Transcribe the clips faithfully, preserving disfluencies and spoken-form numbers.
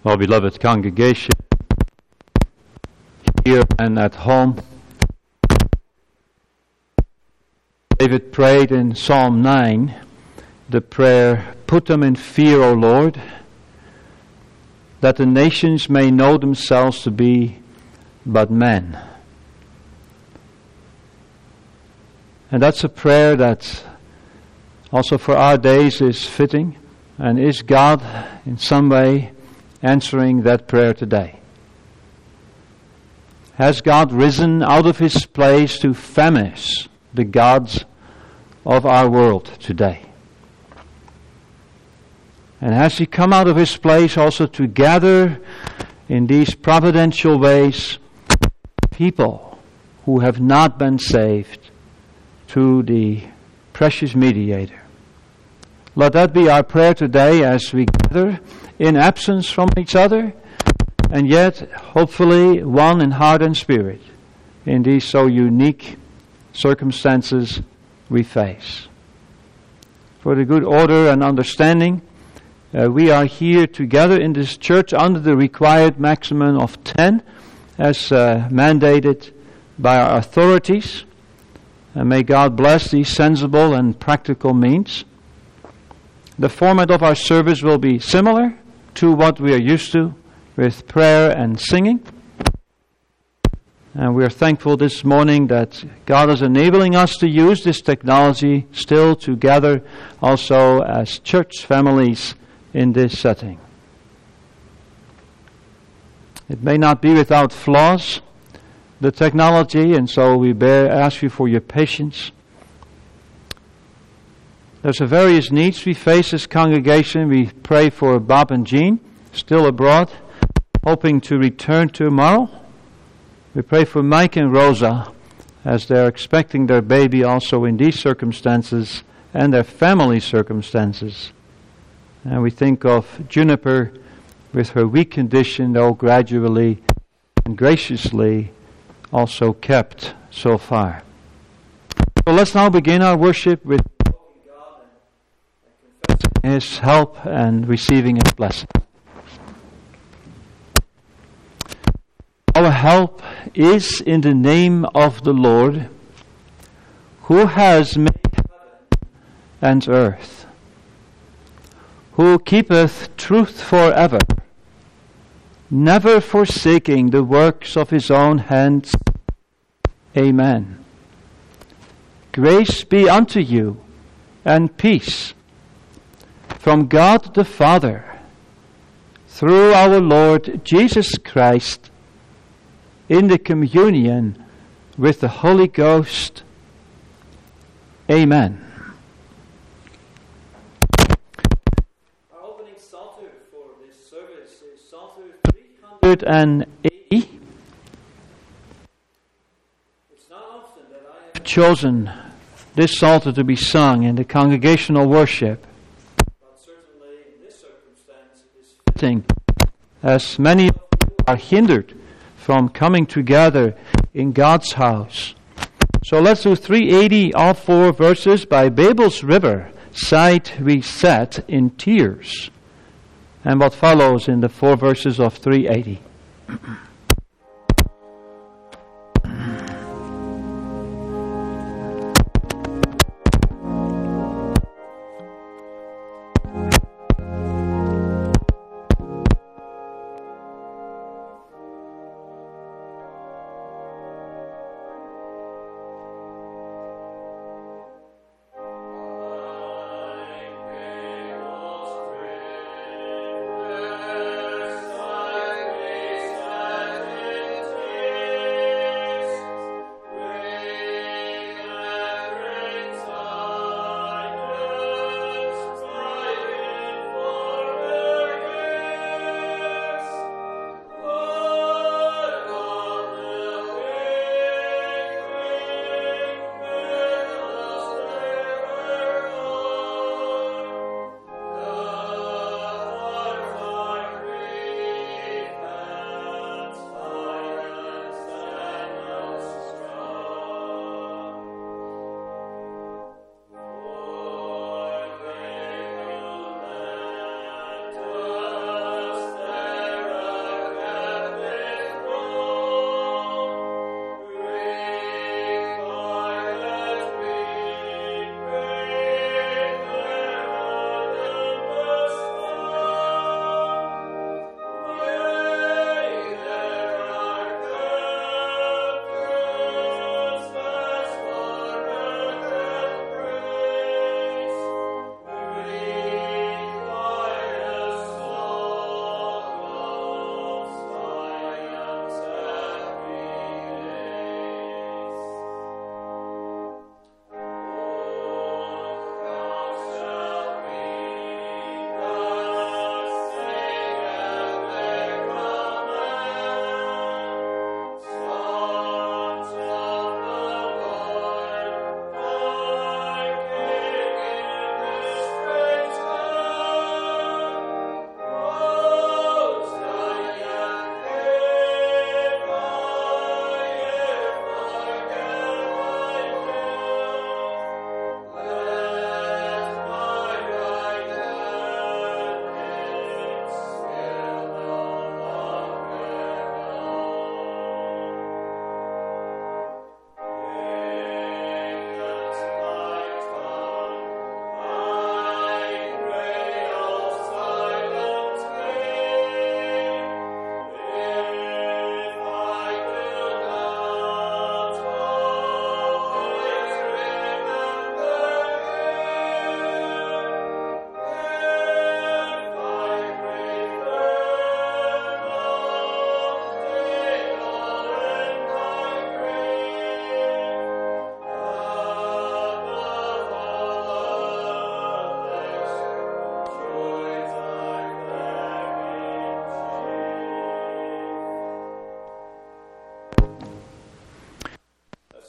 Well, beloved congregation, here and at home, David prayed in Psalm nine the prayer, "Put them in fear, O Lord, that the nations may know themselves to be but men." And that's a prayer that also for our days is fitting, and is God in some way answering that prayer today? Has God risen out of His place to famish the gods of our world today? And has He come out of His place also to gather in these providential ways people who have not been saved through the precious mediator? Let that be our prayer today as we gather in absence from each other, and yet hopefully one in heart and spirit in these so unique circumstances we face. For the good order and understanding, uh, we are here together in this church under the required maximum of ten as uh, mandated by our authorities. And may God bless these sensible and practical means. The format of our service will be similar to what we are used to, with prayer and singing. And we are thankful this morning that God is enabling us to use this technology still to gather also as church families in this setting. It may not be without flaws, the technology, and so we bear, ask you for your patience. There's a various needs we face as congregation. We pray for Bob and Jean, still abroad, hoping to return tomorrow. We pray for Mike and Rosa as they're expecting their baby also in these circumstances and their family circumstances. And we think of Juniper with her weak condition, though gradually and graciously also kept so far. So let's now begin our worship with His help and receiving His blessing. Our help is in the name of the Lord, who has made heaven and earth, who keepeth truth forever, never forsaking the works of His own hands. Amen. Grace be unto you, and peace from God the Father, through our Lord Jesus Christ, in the communion with the Holy Ghost. Amen. Our opening psalter for this service is Psalter three hundred eighty. It's not often that I have chosen this psalter to be sung in the congregational worship, but certainly in this circumstance it is fitting, as many are hindered from coming together in God's house. So let's do three eighty, all four verses. By Babel's river side we sat in tears. And what follows in the four verses of three eighty. Bye.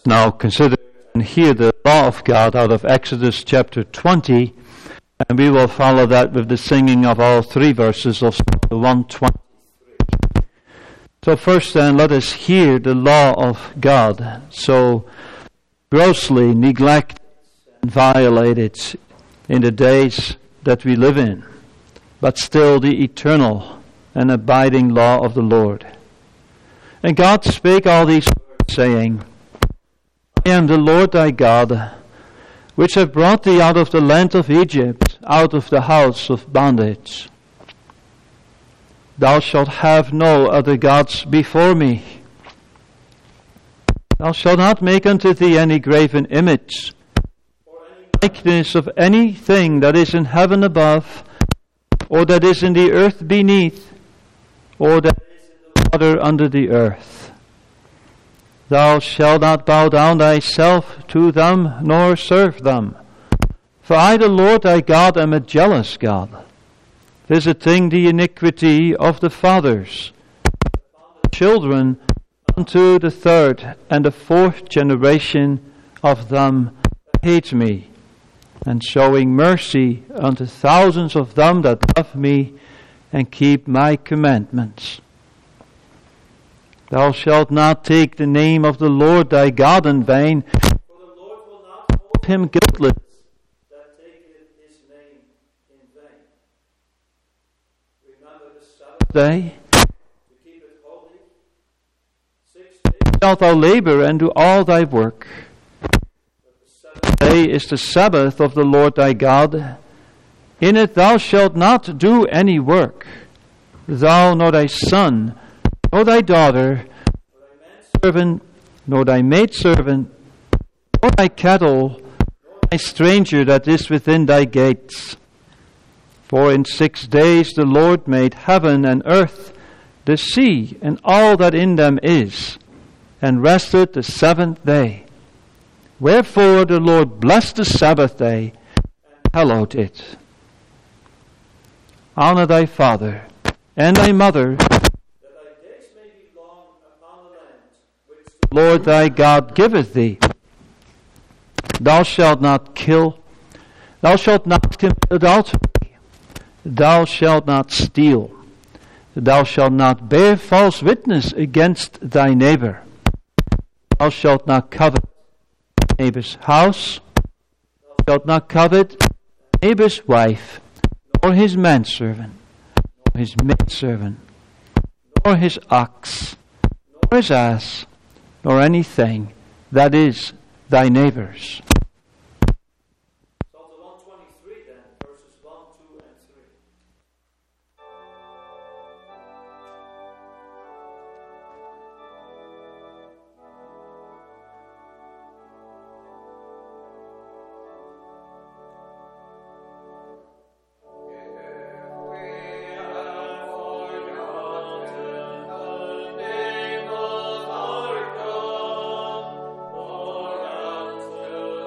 Now consider and hear the law of God out of Exodus chapter twenty, and we will follow that with the singing of all three verses of Psalm one twenty-three. So first then, let us hear the law of God, so grossly neglected and violated in the days that we live in, but still the eternal and abiding law of the Lord. And God spake all these words, saying, I am the Lord thy God, which have brought thee out of the land of Egypt, out of the house of bondage. Thou shalt have no other gods before me. Thou shalt not make unto thee any graven image, or any likeness of anything that is in heaven above, or that is in the earth beneath, or that is in the water under the earth. Thou shalt not bow down thyself to them, nor serve them. For I, the Lord thy God, am a jealous God, visiting the iniquity of the fathers, the children unto the third and the fourth generation of them that hate me, and showing mercy unto thousands of them that love me and keep my commandments. Thou shalt not take the name of the Lord thy God in vain, for the Lord will not hold him guiltless that taketh his name in vain. Remember the Sabbath day, to keep it holy. Six days shalt thou labor and do all thy work. But the seventh day is the Sabbath of the Lord thy God. In it thou shalt not do any work, thou nor thy son, nor thy daughter, nor thy manservant, nor thy maidservant, nor thy cattle, nor thy stranger that is within thy gates. For in six days the Lord made heaven and earth, the sea, and all that in them is, and rested the seventh day. Wherefore the Lord blessed the Sabbath day, and hallowed it. Honor thy father and thy mother, Lord thy God giveth thee. Thou shalt not kill. Thou shalt not commit adultery. Thou shalt not steal. Thou shalt not bear false witness against thy neighbor. Thou shalt not covet thy neighbor's house. Thou shalt not covet thy neighbor's wife, nor his manservant, nor his maidservant, nor his ox, nor his ass, nor anything that is thy neighbor's. Psalm one twenty-three then, verses one, two, and three. To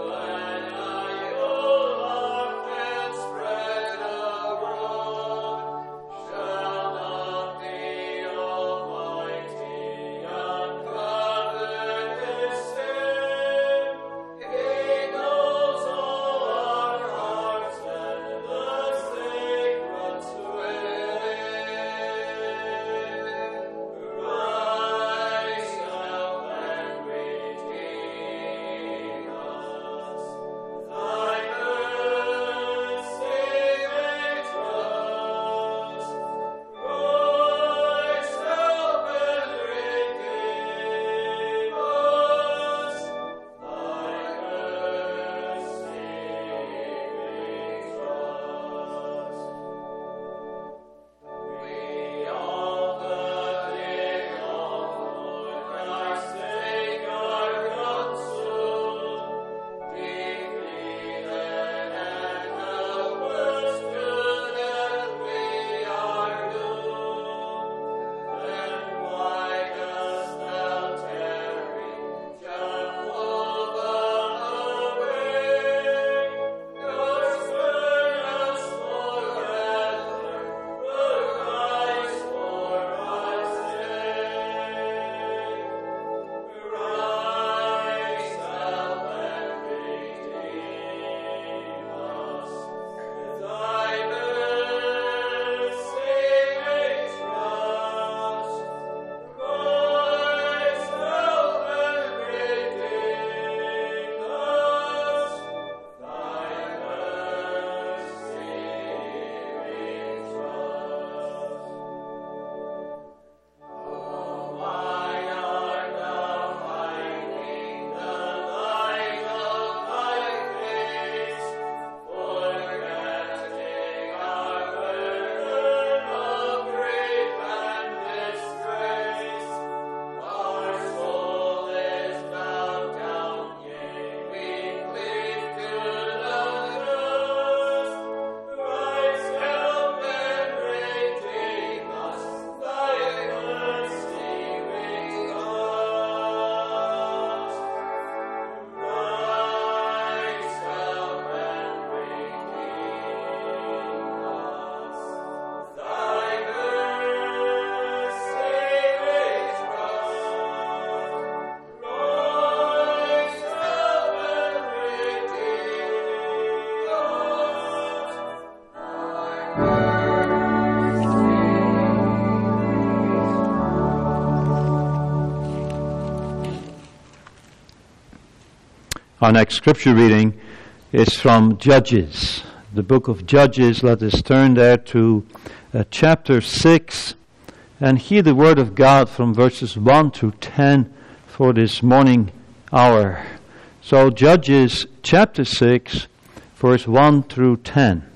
Our next scripture reading is from Judges, the book of Judges. Let us turn there to uh, chapter six and hear the word of God from verses one to ten for this morning hour. So Judges chapter six, verse one through ten.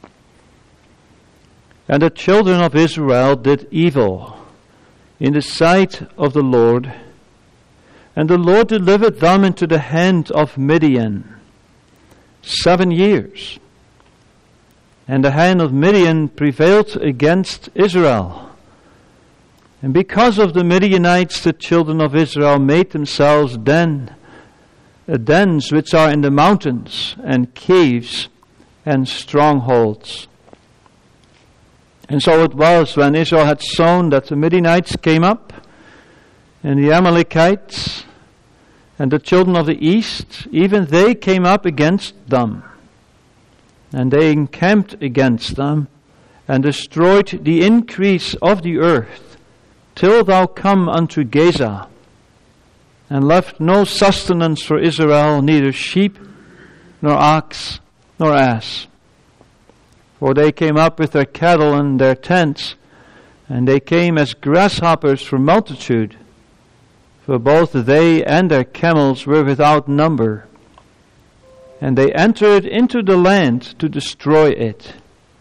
And the children of Israel did evil in the sight of the Lord, and the Lord delivered them into the hand of Midian seven years. And the hand of Midian prevailed against Israel. And because of the Midianites, the children of Israel made themselves den, uh, dens which are in the mountains, and caves, and strongholds. And so it was, when Israel had sown, that the Midianites came up, and the Amalekites, and the children of the east, even they came up against them. And they encamped against them, and destroyed the increase of the earth, till thou come unto Gaza, and left no sustenance for Israel, neither sheep, nor ox, nor ass. For they came up with their cattle and their tents, and they came as grasshoppers for multitude, for both they and their camels were without number. And they entered into the land to destroy it.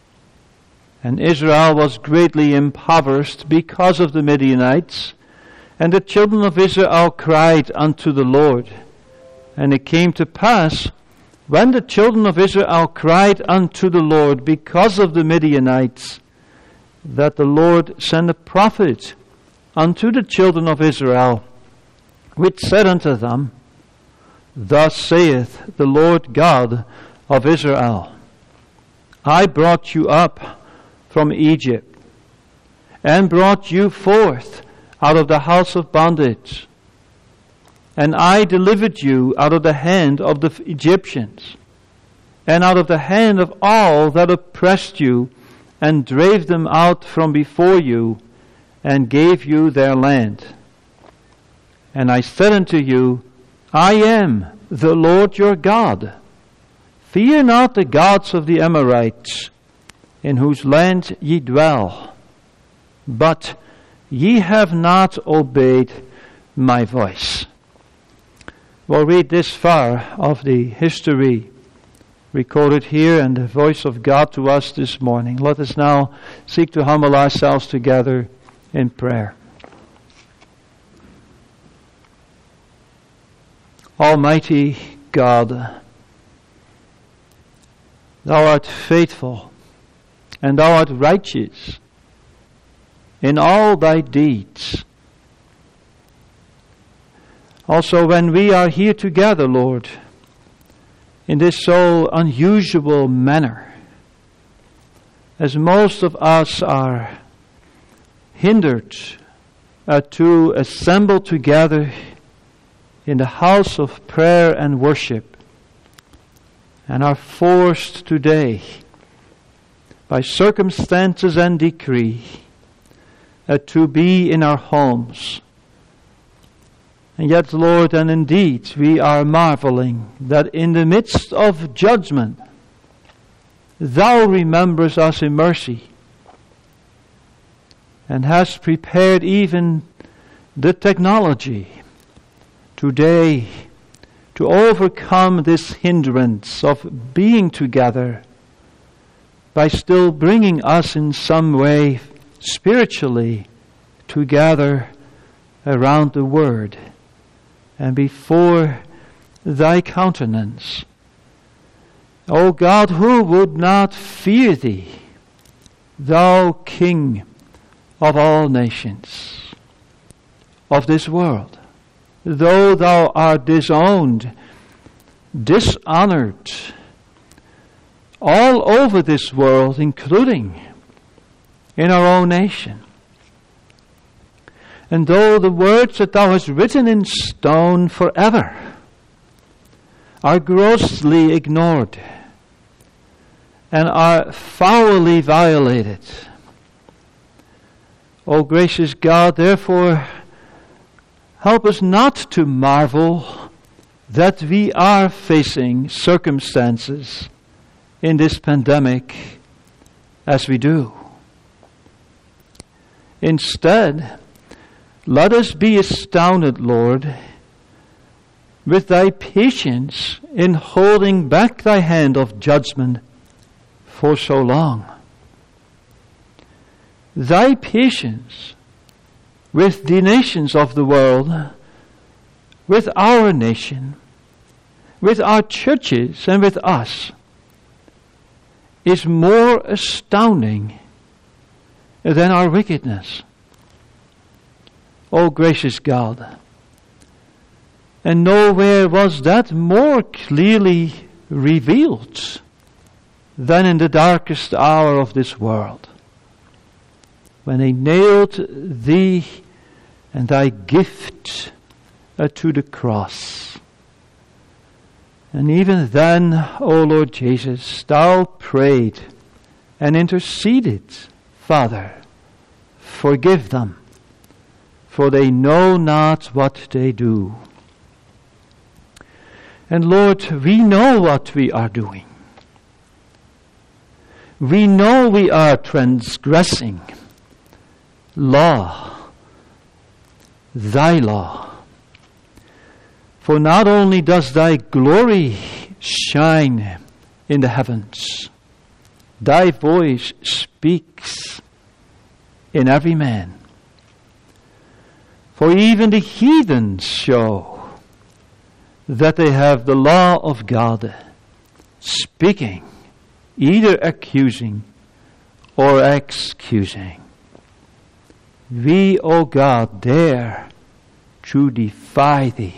And Israel was greatly impoverished because of the Midianites. And the children of Israel cried unto the Lord. And it came to pass, when the children of Israel cried unto the Lord because of the Midianites, that the Lord sent a prophet unto the children of Israel, which said unto them, Thus saith the Lord God of Israel, I brought you up from Egypt, and brought you forth out of the house of bondage, and I delivered you out of the hand of the Egyptians, and out of the hand of all that oppressed you, and drave them out from before you, and gave you their land. And I said unto you, I am the Lord your God. Fear not the gods of the Amorites, in whose land ye dwell. But ye have not obeyed my voice. We'll read this far of the history recorded here and the voice of God to us this morning. Let us now seek to humble ourselves together in prayer. Almighty God, Thou art faithful, and Thou art righteous in all Thy deeds. Also, when we are here together, Lord, in this so unusual manner, as most of us are hindered uh, to assemble together in the house of prayer and worship, and are forced today by circumstances and decree uh, to be in our homes. And yet, Lord, and indeed we are marveling that in the midst of judgment Thou rememberest us in mercy, and hast prepared even the technology today to overcome this hindrance of being together by still bringing us in some way spiritually together around the Word and before Thy countenance. O God, who would not fear Thee, Thou King of all nations of this world? Though Thou art disowned, dishonored, all over this world, including in our own nation. And though the words that Thou hast written in stone forever are grossly ignored and are foully violated, O gracious God, therefore, help us not to marvel that we are facing circumstances in this pandemic as we do. Instead, let us be astounded, Lord, with thy patience in holding back thy hand of judgment for so long. Thy patience with the nations of the world, with our nation, with our churches and with us, is more astounding than our wickedness. O gracious God, and nowhere was that more clearly revealed than in the darkest hour of this world, when they nailed thee and thy gift uh, to the cross. And even then, O Lord Jesus, thou prayed and interceded, Father, forgive them, for they know not what they do. And Lord, we know what we are doing. We know we are transgressing law, thy law. For not only does thy glory shine in the heavens, thy voice speaks in every man. For even the heathens show that they have the law of God, speaking, either accusing or excusing. We, O God, dare to defy thee.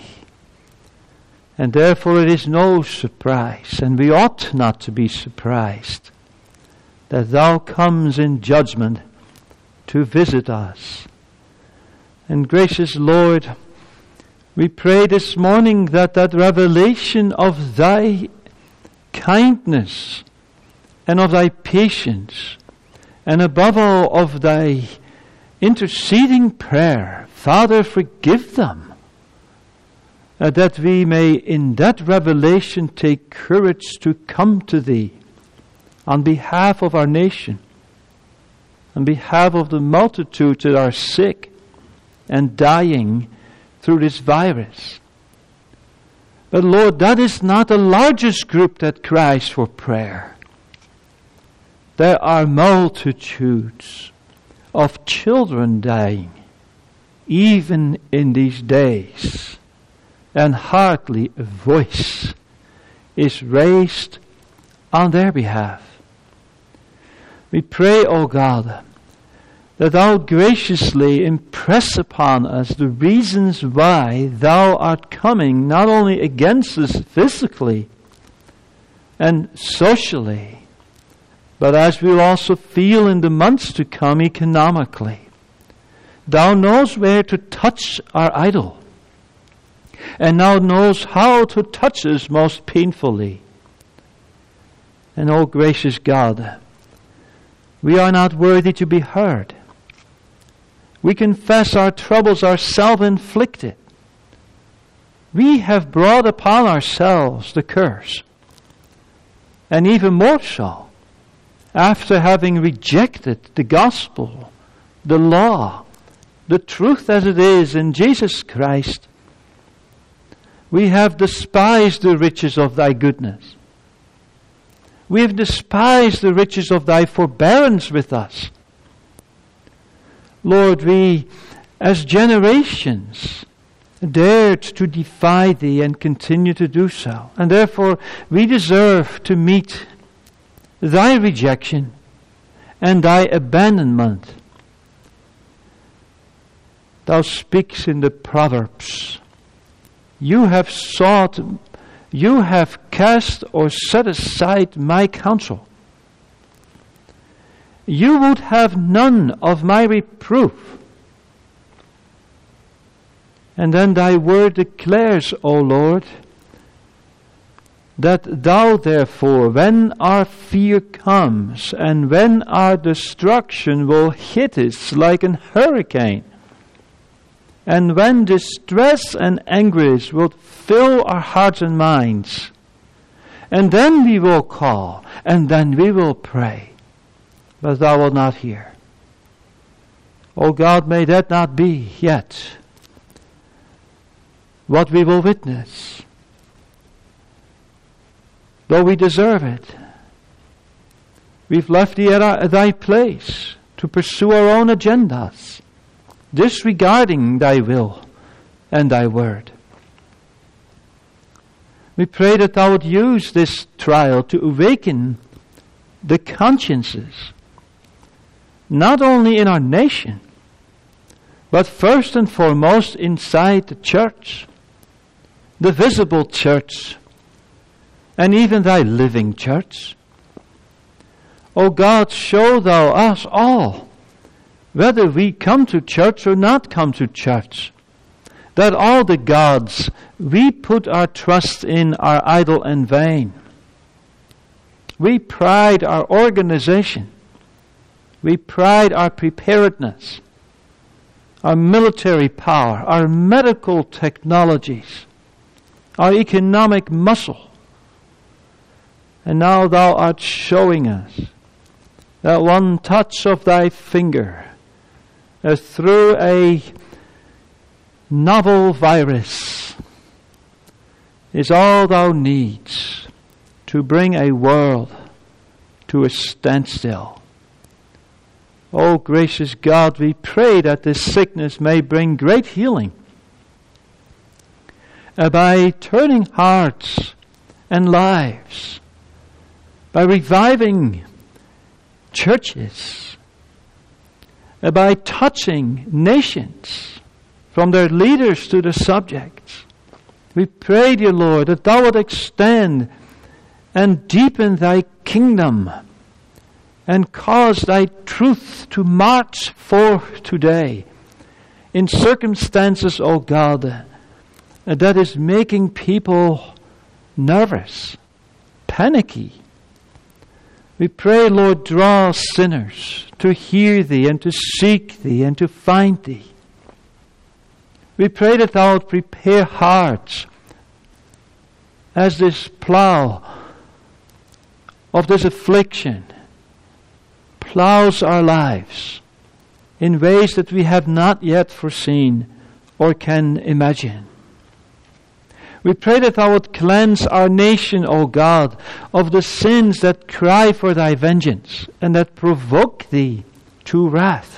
And therefore it is no surprise, and we ought not to be surprised, that thou comes in judgment to visit us. And gracious Lord, we pray this morning that that revelation of thy kindness and of thy patience, and above all of thy interceding prayer, Father, forgive them, uh, that we may in that revelation take courage to come to thee on behalf of our nation, on behalf of the multitudes that are sick and dying through this virus. But Lord, that is not the largest group that cries for prayer. There are multitudes of children dying, even in these days, and hardly a voice is raised on their behalf. We pray, O God, that thou graciously impress upon us the reasons why thou art coming not only against us physically and socially, but as we'll also feel in the months to come economically. Thou knows where to touch our idol, and thou knows how to touch us most painfully. And O gracious God, we are not worthy to be heard. We confess our troubles are self-inflicted. We have brought upon ourselves the curse. And even more so, after having rejected the gospel, the law, the truth as it is in Jesus Christ, we have despised the riches of thy goodness. We have despised the riches of thy forbearance with us. Lord, we, as generations, dared to defy thee and continue to do so. And therefore, we deserve to meet thy rejection and thy abandonment. Thou speaks in the Proverbs. You have sought, you have cast or set aside my counsel. You would have none of my reproof. And then thy word declares, O Lord, that thou therefore, when our fear comes, and when our destruction will hit us like an hurricane, And when distress and anguish will fill our hearts and minds, and then we will call, and then we will pray, but thou wilt not hear. O God, may that not be yet what we will witness, though we deserve it. We've left thee at, our, at thy place to pursue our own agendas, disregarding thy will and thy word. We pray that thou would use this trial to awaken the consciences, not only in our nation, but first and foremost inside the church, the visible church, and even thy living church. O God, show thou us all, whether we come to church or not come to church, that all the gods we put our trust in are idle and vain. We pride our organization. We pride our preparedness, our military power, our medical technologies, our economic muscle. And now thou art showing us that one touch of thy finger, as through a novel virus, is all thou needs to bring a world to a standstill. O gracious God, we pray that this sickness may bring great healing uh, by turning hearts and lives, by reviving churches, uh, by touching nations from their leaders to the subjects. We pray, dear Lord, that thou would extend and deepen thy kingdom and cause thy truth to march forth today in circumstances, O God, that is making people nervous, panicky. We pray, Lord, draw sinners to hear thee and to seek thee and to find thee. We pray that thou would prepare hearts as this plow of this affliction plows our lives in ways that we have not yet foreseen or can imagine. We pray that thou would cleanse our nation, O God, of the sins that cry for thy vengeance and that provoke thee to wrath.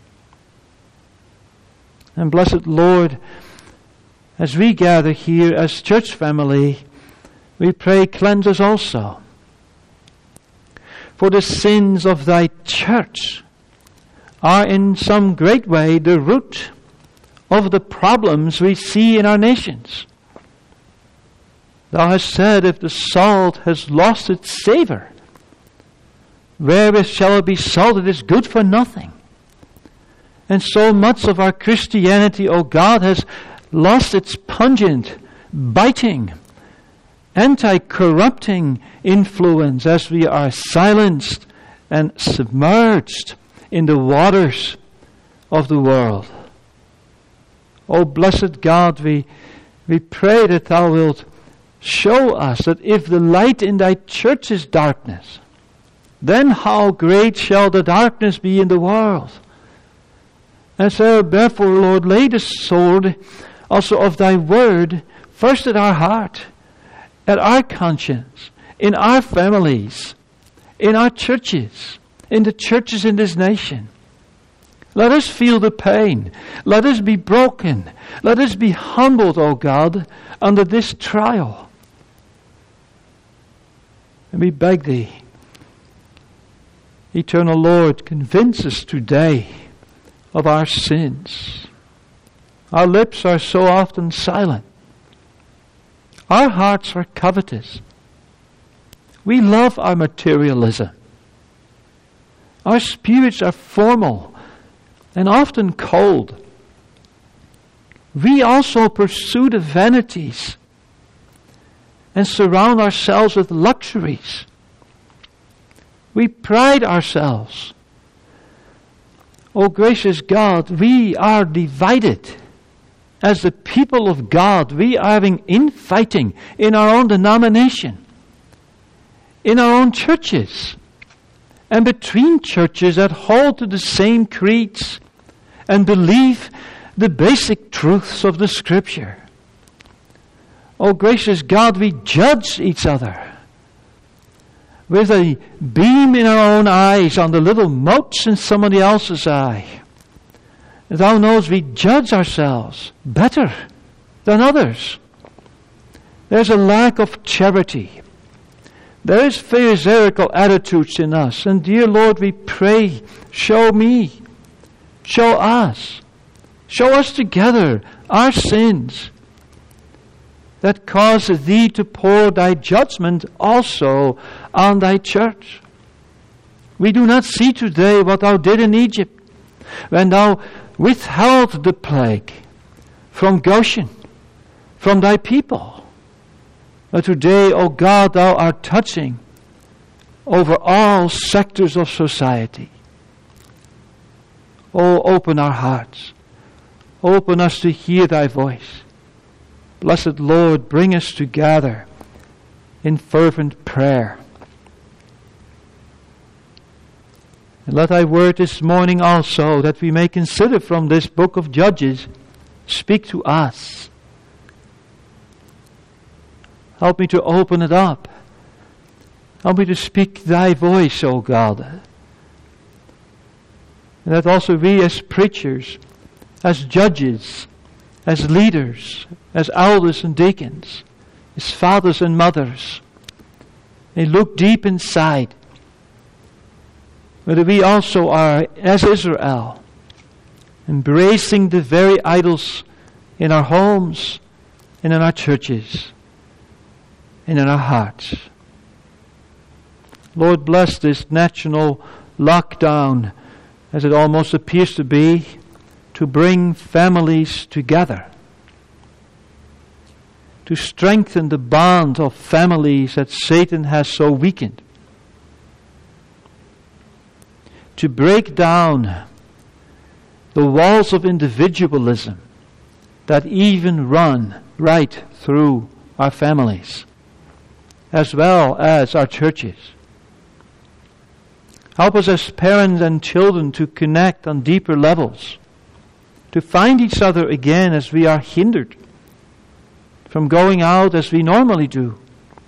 And blessed Lord, as we gather here as church family, we pray, cleanse us also. For the sins of thy church are in some great way the root of the problems we see in our nations. Thou hast said, if the salt has lost its savor, wherewith shall it be salted? It is good for nothing. And so much of our Christianity, O God, has lost its pungent, biting, anti-corrupting influence as we are silenced and submerged in the waters of the world. O blessed God, we, we pray that thou wilt show us that if the light in thy church is darkness, then how great shall the darkness be in the world. And so therefore, Lord, lay the sword also of thy word first at our heart, at our conscience, in our families, in our churches, in the churches in this nation. Let us feel the pain. Let us be broken. Let us be humbled, O God, under this trial. And we beg thee, eternal Lord, convince us today of our sins. Our lips are so often silent. Our hearts are covetous. We love our materialism. Our spirits are formal and often cold. We also pursue the vanities and surround ourselves with luxuries. We pride ourselves. O gracious God, we are divided as the people of God, we are having infighting in our own denomination, in our own churches, and between churches that hold to the same creeds and believe the basic truths of the Scripture. Oh, gracious God, we judge each other with a beam in our own eyes on the little motes in somebody else's eye. Thou knows we judge ourselves better than others. There's a lack of charity. There is pharisaical attitudes in us. And dear Lord, we pray, show me, show us, show us together our sins that cause Thee to pour Thy judgment also on Thy church. We do not see today what Thou did in Egypt when Thou withheld the plague from Goshen, from Thy people. But today, O God, Thou art touching over all sectors of society. Oh, open our hearts. Open us to hear Thy voice. Blessed Lord, bring us together in fervent prayer. And let Thy word this morning also, that we may consider from this book of Judges, speak to us. Help me to open it up. Help me to speak Thy voice, O God. And that also we as preachers, as judges, as leaders, as elders and deacons, as fathers and mothers, may look deep inside whether we also are, as Israel, embracing the very idols in our homes and in our churches and in our hearts. Lord, bless this national lockdown, as it almost appears to be, to bring families together, to strengthen the bond of families that Satan has so weakened, to break down the walls of individualism that even run right through our families, as well as our churches. Help us as parents and children to connect on deeper levels, to find each other again as we are hindered from going out as we normally do.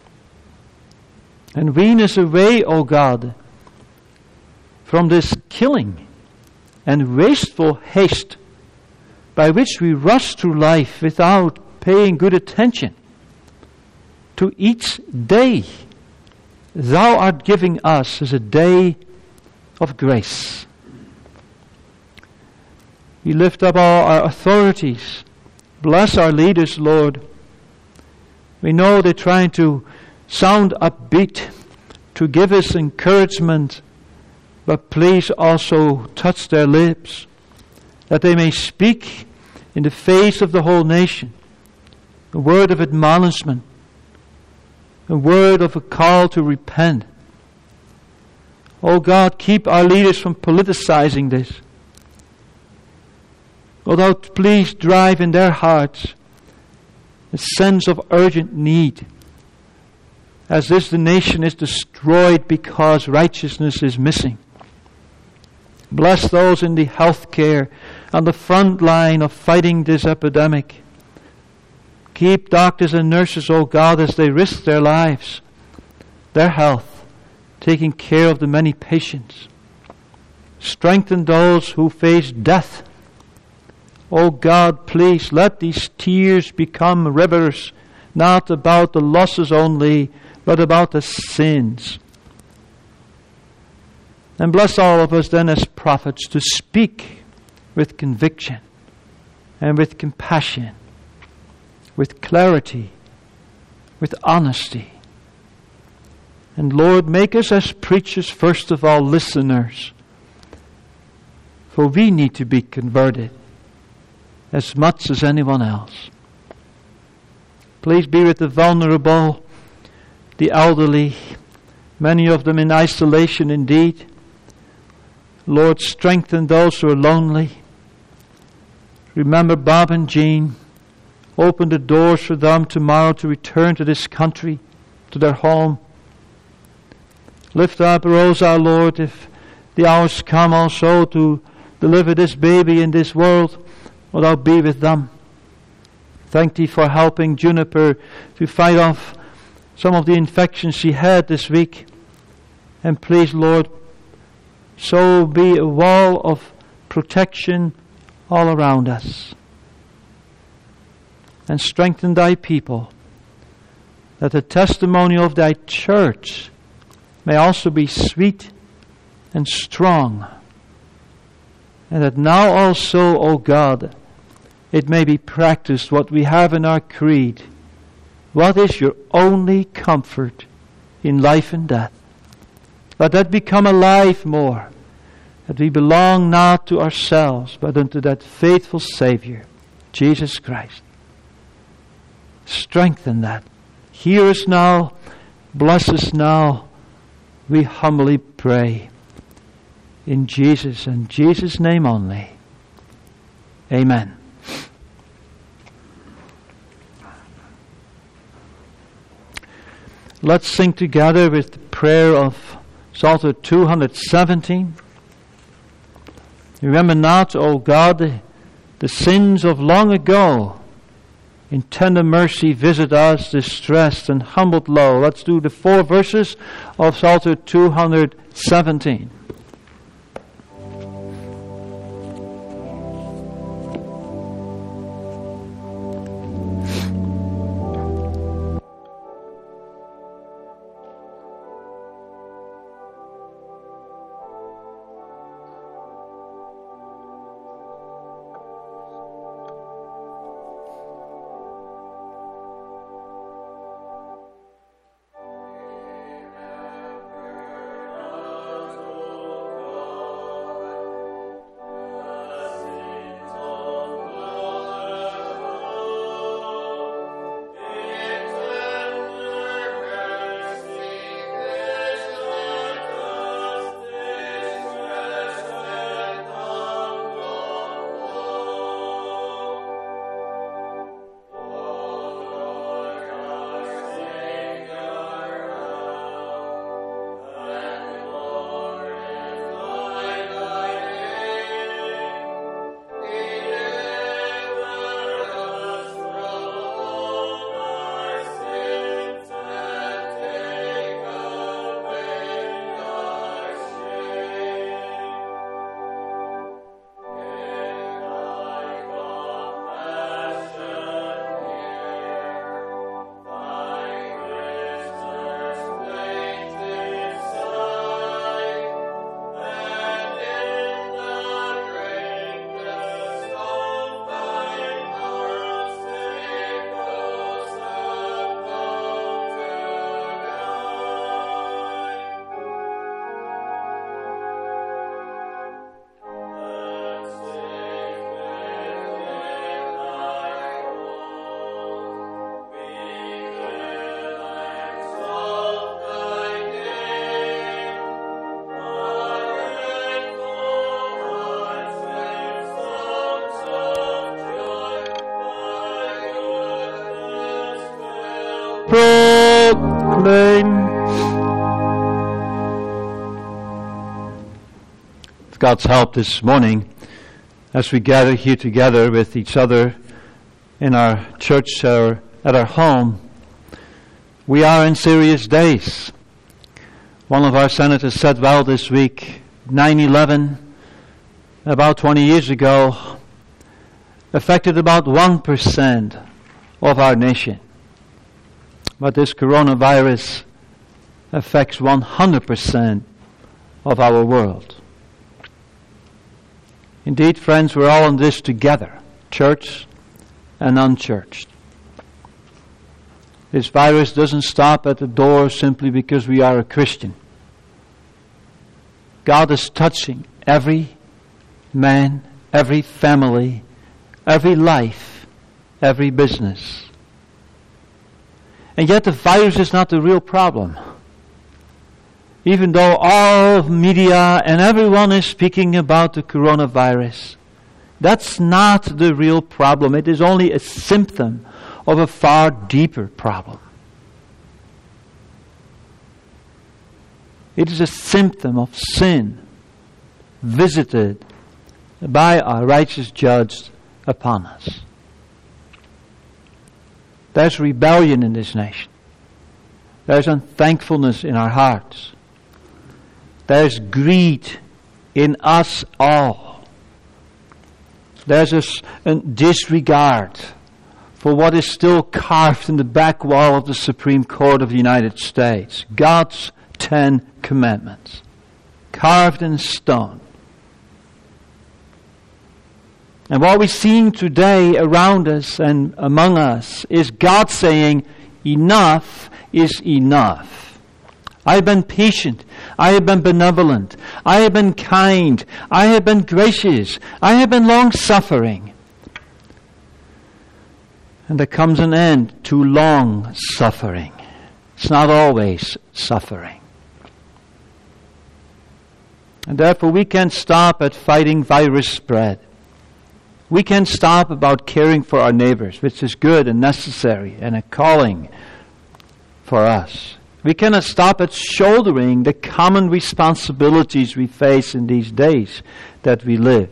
And wean us away, O God, from this killing and wasteful haste by which we rush through life without paying good attention to each day Thou art giving us as a day of grace. We lift up all our authorities. Bless our leaders, Lord. We know they're trying to sound upbeat, to give us encouragement, but please also touch their lips, that they may speak in the face of the whole nation a word of admonishment, a word of a call to repent. Oh God, keep our leaders from politicizing this. Oh Thou, please drive in their hearts a sense of urgent need, as this the nation is destroyed because righteousness is missing. Bless those in the health care on the front line of fighting this epidemic. Keep doctors and nurses, O God, as they risk their lives, their health, taking care of the many patients. Strengthen those who face death. O God, please let these tears become rivers, not about the losses only, but about the sins. And bless all of us then as prophets to speak with conviction and with compassion, with clarity, with honesty. And Lord, make us as preachers first of all listeners, for we need to be converted as much as anyone else. Please be with the vulnerable, the elderly, many of them in isolation indeed. Lord, strengthen those who are lonely. Remember Bob and Jean, Open the doors for them tomorrow to return to this country, to their home. Lift up Rosa, Lord, if the hours come also to deliver this baby in this world, Lord, Thou be with them. Thank Thee for helping Juniper to fight off some of the infections she had this week. And please, Lord, so be a wall of protection all around us. And strengthen Thy people, that the testimony of Thy church may also be sweet and strong. And that now also, O God, it may be practiced what we have in our creed. What is your only comfort in life and death? Let that become alive more. That we belong not to ourselves, but unto that faithful Savior, Jesus Christ. Strengthen that. Hear us now. Bless us now. We humbly pray. In Jesus and Jesus' name only. Amen. Let's sing together with the prayer of Psalter two seventeen. Remember not, O God, the sins of long ago. In tender mercy visit us, distressed and humbled low. Let's do the four verses of Psalter two seventeen. Proclaim. With God's help this morning, as we gather here together with each other in our church or at our home, we are in serious days. One of our senators said well this week, nine eleven, about twenty years ago, affected about one percent of our nation. But this coronavirus affects one hundred percent of our world. Indeed, friends, we're all in this together, church and unchurched. This virus doesn't stop at the door simply because we are a Christian. God is touching every man, every family, every life, every business. And yet the virus is not the real problem. Even though all of media and everyone is speaking about the coronavirus, that's not the real problem. It is only a symptom of a far deeper problem. It is a symptom of sin visited by our righteous judge upon us. There's rebellion in this nation. There's unthankfulness in our hearts. There's greed in us all. There's a, a disregard for what is still carved in the back wall of the Supreme Court of the United States. God's Ten Commandments, carved in stone. And what we're seeing today around us and among us is God saying, enough is enough. I have been patient. I have been benevolent. I have been kind. I have been gracious. I have been long-suffering. And there comes an end to long suffering. It's not always suffering. And therefore we can't stop at fighting virus spread. We can't stop about caring for our neighbors, which is good and necessary and a calling for us. We cannot stop at shouldering the common responsibilities we face in these days that we live.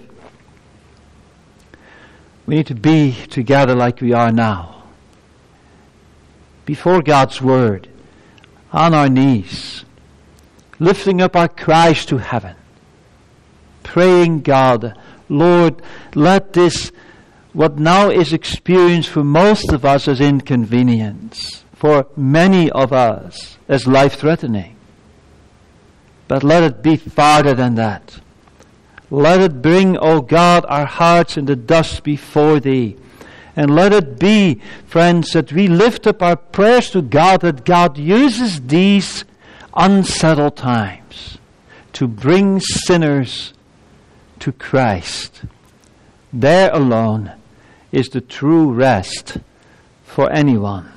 We need to be together like we are now, before God's Word, on our knees, lifting up our cries to heaven, praying God, Lord, let this, what now is experienced for most of us as inconvenience, for many of us as life-threatening. But let it be farther than that. Let it bring, O God, our hearts in the dust before Thee. And let it be, friends, that we lift up our prayers to God, that God uses these unsettled times to bring sinners to Christ. There alone is the true rest for anyone.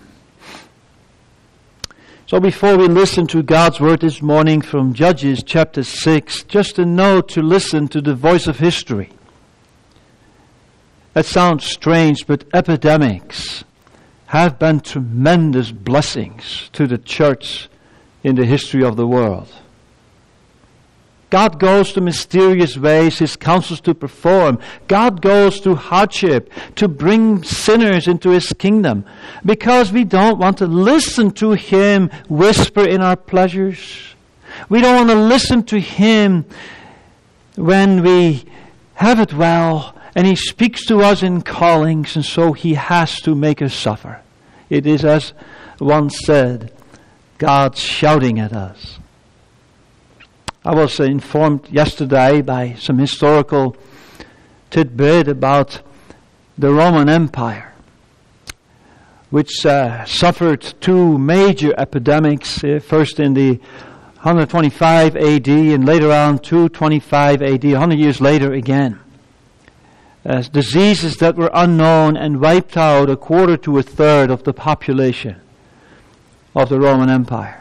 So before we listen to God's Word this morning from Judges chapter six, just a note to listen to the voice of history. That sounds strange, but epidemics have been tremendous blessings to the church in the history of the world. God goes to mysterious ways His counsels to perform. God goes to hardship to bring sinners into His kingdom, because we don't want to listen to Him whisper in our pleasures. We don't want to listen to Him when we have it well and He speaks to us in callings, and so He has to make us suffer. It is, as one said, God shouting at us. I was informed yesterday by some historical tidbit about the Roman Empire, which uh, suffered two major epidemics, uh, first in the one twenty-five A D and later on two twenty-five A D, one hundred years later again. Uh, diseases that were unknown and wiped out a quarter to a third of the population of the Roman Empire.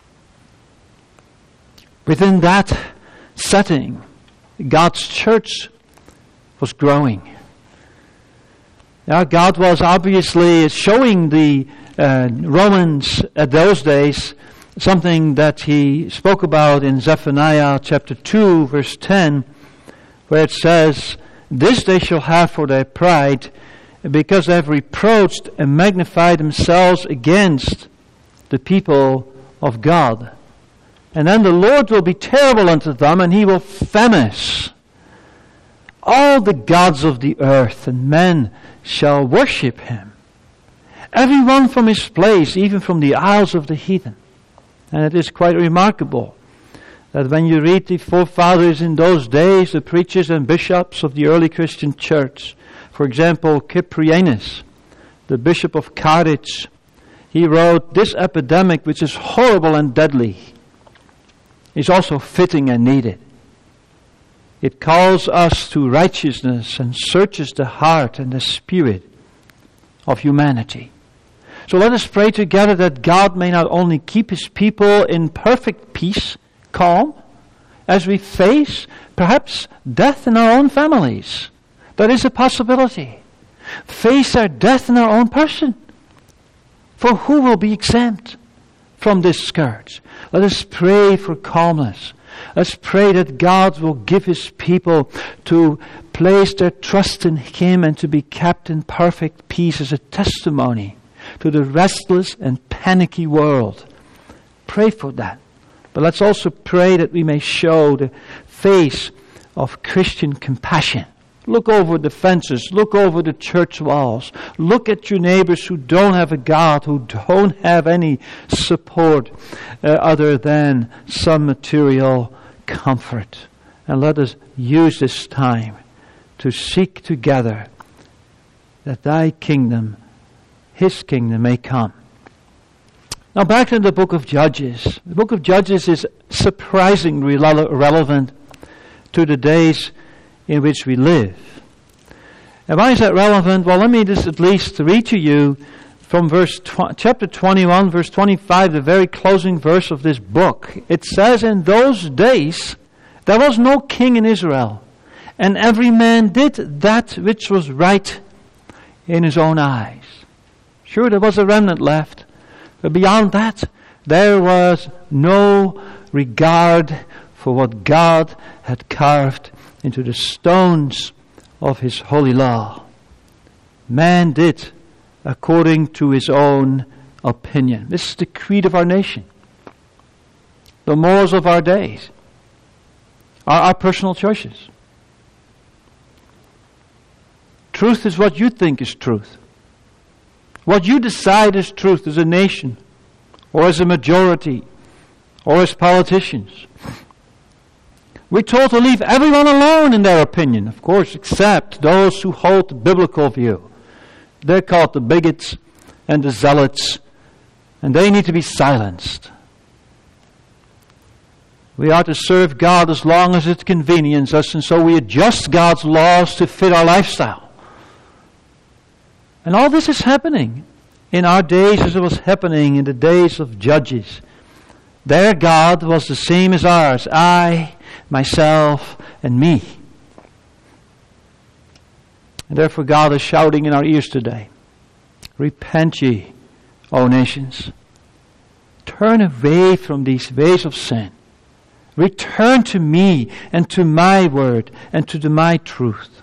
Within that setting, God's church was growing. Now, God was obviously showing the uh, Romans at those days something that He spoke about in Zephaniah chapter two, verse ten, where it says, "This they shall have for their pride, because they have reproached and magnified themselves against the people of God. And then the Lord will be terrible unto them, and He will famish all the gods of the earth, and men shall worship Him, every one from his place, even from the isles of the heathen." And it is quite remarkable that when you read the forefathers in those days, the preachers and bishops of the early Christian church, for example, Cyprianus, the bishop of Carthage, he wrote, "This epidemic, which is horrible and deadly, is also fitting and needed. It calls us to righteousness and searches the heart and the spirit of humanity." So let us pray together that God may not only keep His people in perfect peace, calm, as we face perhaps death in our own families. That is a possibility. Face our death in our own person. For who will be exempt from this scourge? Let us pray for calmness. Let's pray that God will give His people to place their trust in Him and to be kept in perfect peace as a testimony to the restless and panicky world. Pray for that. But let's also pray that we may show the face of Christian compassion. Look over the fences. Look over the church walls. Look at your neighbors who don't have a God, who don't have any support uh, other than some material comfort. And let us use this time to seek together that Thy kingdom, His kingdom, may come. Now back to the book of Judges. The book of Judges is surprisingly rele- relevant to the days in which we live. And why is that relevant? Well, let me just at least read to you from verse tw- chapter twenty-one, verse twenty-five, the very closing verse of this book. It says, in those days there was no king in Israel, and every man did that which was right in his own eyes. Sure, there was a remnant left, but beyond that, there was no regard for what God had carved into the stones of His holy law. Man did according to his own opinion. This is the creed of our nation. The morals of our days are our personal choices. Truth is what you think is truth. What you decide is truth as a nation, or as a majority, or as politicians. We're told to leave everyone alone in their opinion, of course, except those who hold the biblical view. They're called the bigots and the zealots, and they need to be silenced. We are to serve God as long as it conveniences us, and so we adjust God's laws to fit our lifestyle. And all this is happening in our days as it was happening in the days of Judges. Their God was the same as ours. I, myself, and me. And therefore God is shouting in our ears today, repent ye, O nations. Turn away from these ways of sin. Return to me and to my word and to the, my truth.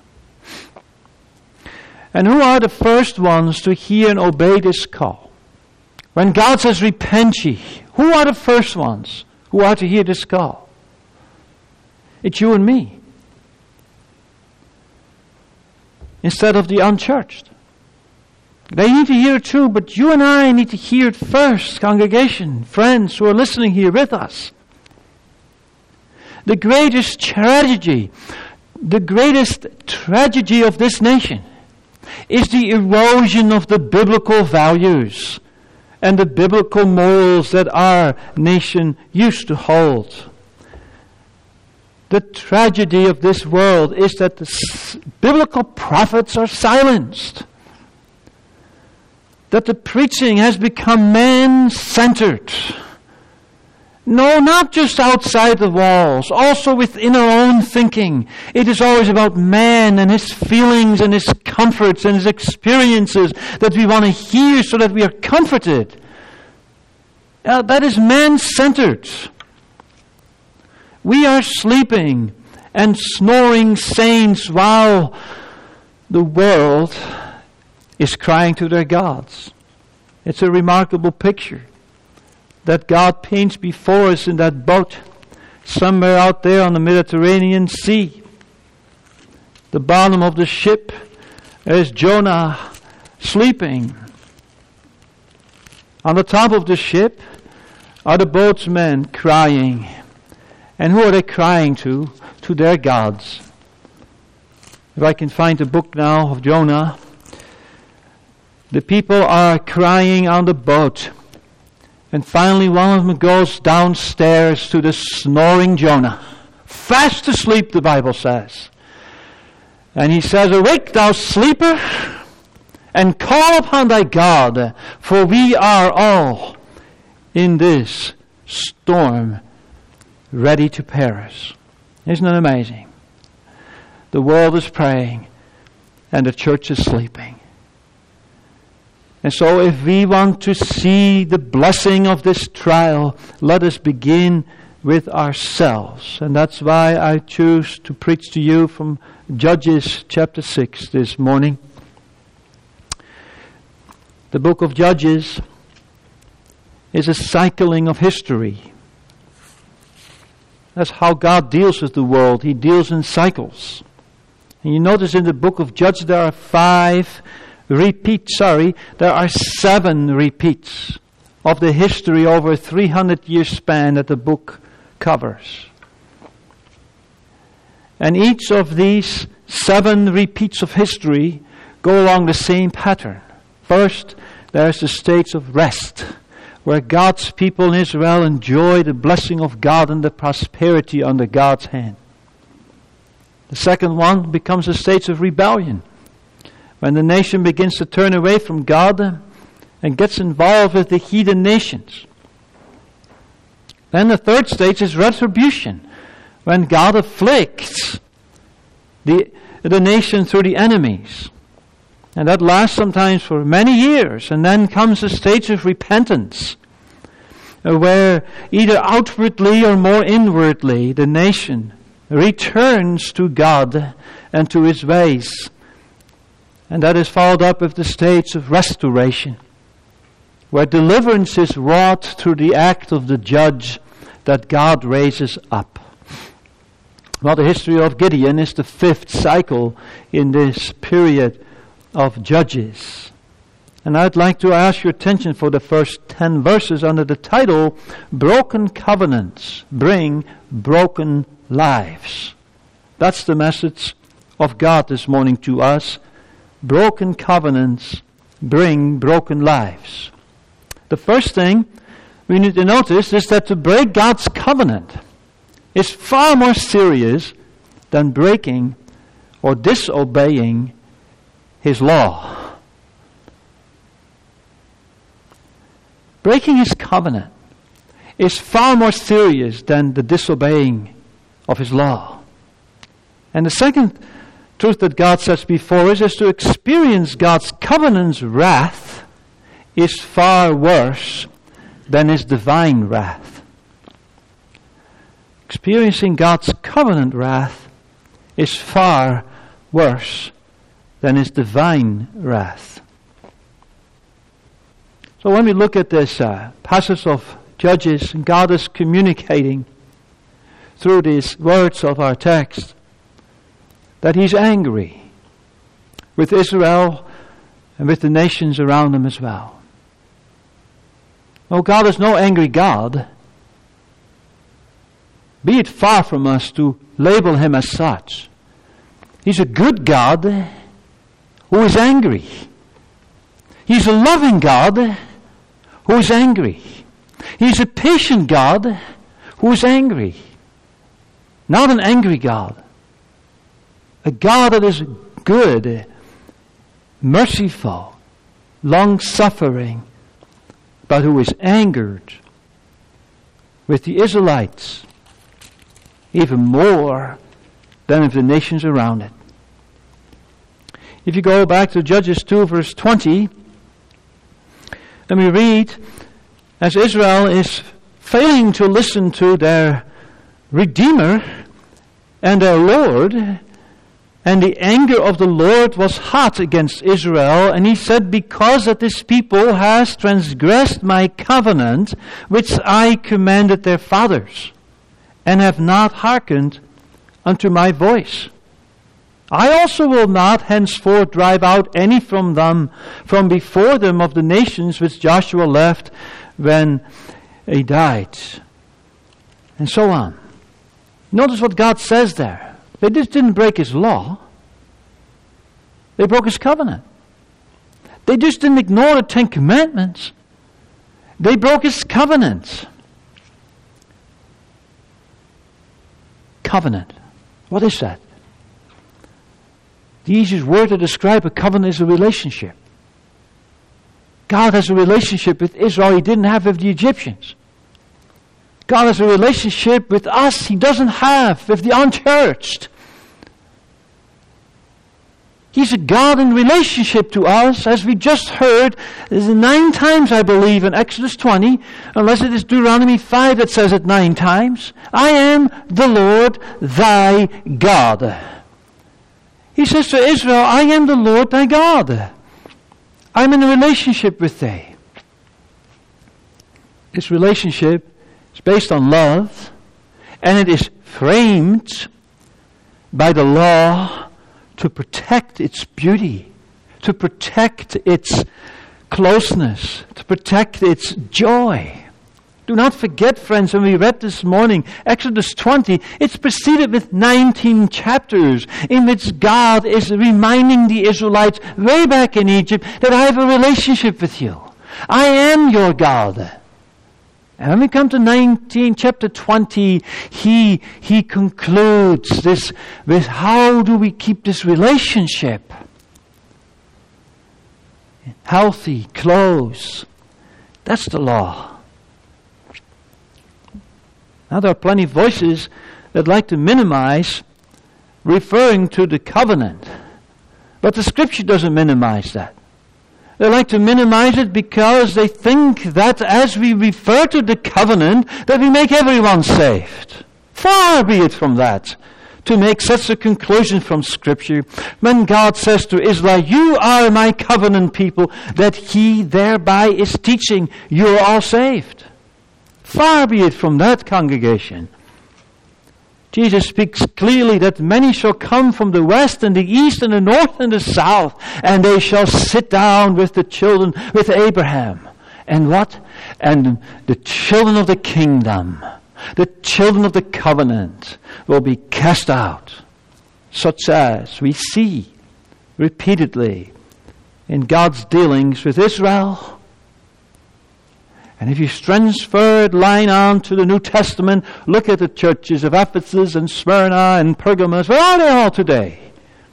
And who are the first ones to hear and obey this call? When God says repent ye, who are the first ones who are to hear this call? It's you and me. Instead of the unchurched. They need to hear it too, but you and I need to hear it first, congregation, friends who are listening here with us. The greatest tragedy, the greatest tragedy of this nation is the erosion of the biblical values and the biblical morals that our nation used to hold. The tragedy of this world is that the s- biblical prophets are silenced. That the preaching has become man-centered. No, not just outside the walls, also within our own thinking. It is always about man and his feelings and his comforts and his experiences that we want to hear so that we are comforted. Uh, that is man-centered. We are sleeping and snoring saints while the world is crying to their gods. It's a remarkable picture that God paints before us in that boat somewhere out there on the Mediterranean Sea. The bottom of the ship is Jonah sleeping. On the top of the ship are the boatsmen crying. And who are they crying to? To their gods. If I can find the book now of Jonah. The people are crying on the boat. And finally one of them goes downstairs to the snoring Jonah. Fast asleep, the Bible says. And he says, awake, thou sleeper, and call upon thy God, for we are all in this storm ready to perish. Isn't it amazing? The world is praying, and the church is sleeping. And so if we want to see the blessing of this trial, let us begin with ourselves. And that's why I choose to preach to you from Judges chapter six this morning. The book of Judges is a cycling of history. That's how God deals with the world. He deals in cycles. And you notice in the book of Judges there are five repeats, sorry, there are seven repeats of the history over a three hundred year span that the book covers. And each of these seven repeats of history go along the same pattern. First, there's the states of rest, where God's people in Israel enjoy the blessing of God and the prosperity under God's hand. The second one becomes the states of rebellion, when the nation begins to turn away from God and gets involved with the heathen nations. Then the third stage is retribution, when God afflicts the, the nation through the enemies. And that lasts sometimes for many years. And then comes the stage of repentance, where either outwardly or more inwardly the nation returns to God and to His ways. And that is followed up with the stage of restoration, where deliverance is wrought through the act of the judge that God raises up. Well, the history of Gideon is the fifth cycle in this period of Judges. And I'd like to ask your attention for the first ten verses under the title, Broken Covenants Bring Broken Lives. That's the message of God this morning to us. Broken covenants bring broken lives. The first thing we need to notice is that to break God's covenant is far more serious than breaking or disobeying His law. Breaking His covenant is far more serious than the disobeying of His law. And the second truth that God sets before us is to experience God's covenant's wrath is far worse than His divine wrath. Experiencing God's covenant wrath is far worse than His divine wrath. So when we look at this uh, passage of Judges, God is communicating through these words of our text that He's angry with Israel and with the nations around them as well. No, God is no angry God. Be it far from us to label Him as such. He's a good God who is angry. He's a loving God who is angry. He's a patient God who is angry. Not an angry God. A God that is good, merciful, long-suffering, but who is angered with the Israelites even more than with the nations around it. If you go back to Judges two verse twenty, then we read, as Israel is failing to listen to their Redeemer and their Lord, and the anger of the Lord was hot against Israel, and He said, because that this people has transgressed my covenant, which I commanded their fathers, and have not hearkened unto my voice. I also will not henceforth drive out any from them, from before them of the nations which Joshua left when he died. And so on. Notice what God says there. They just didn't break His law. They broke His covenant. They just didn't ignore the Ten Commandments. They broke His covenant. Covenant. What is that? The easiest word to describe a covenant is a relationship. God has a relationship with Israel He didn't have with the Egyptians. God has a relationship with us He doesn't have with the unchurched. He's a God in relationship to us, as we just heard. There's nine times, I believe, in Exodus twenty, unless it is Deuteronomy five that says it nine times. I am the Lord thy God. He says to Israel, I am the Lord thy God. I'm in a relationship with thee. This relationship is based on love, and it is framed by the law to protect its beauty, to protect its closeness, to protect its joy. Do not forget, friends, when we read this morning, Exodus twenty, it's preceded with nineteen chapters in which God is reminding the Israelites way back in Egypt that I have a relationship with you. I am your God. And when we come to nineteen, chapter twenty, he, he concludes this with how do we keep this relationship healthy, close. That's the law. Now there are plenty of voices that like to minimize referring to the covenant. But the Scripture doesn't minimize that. They like to minimize it because they think that as we refer to the covenant, that we make everyone saved. Far be it from that, to make such a conclusion from Scripture, when God says to Israel, you are my covenant people, that He thereby is teaching you are all saved. Far be it from that, congregation. Jesus speaks clearly that many shall come from the west and the east and the north and the south, and they shall sit down with the children, with Abraham. And what? And the children of the kingdom, the children of the covenant, will be cast out, such as we see repeatedly in God's dealings with Israel. And if you transfer it line on to the New Testament, look at the churches of Ephesus and Smyrna and Pergamos. Where are they all today?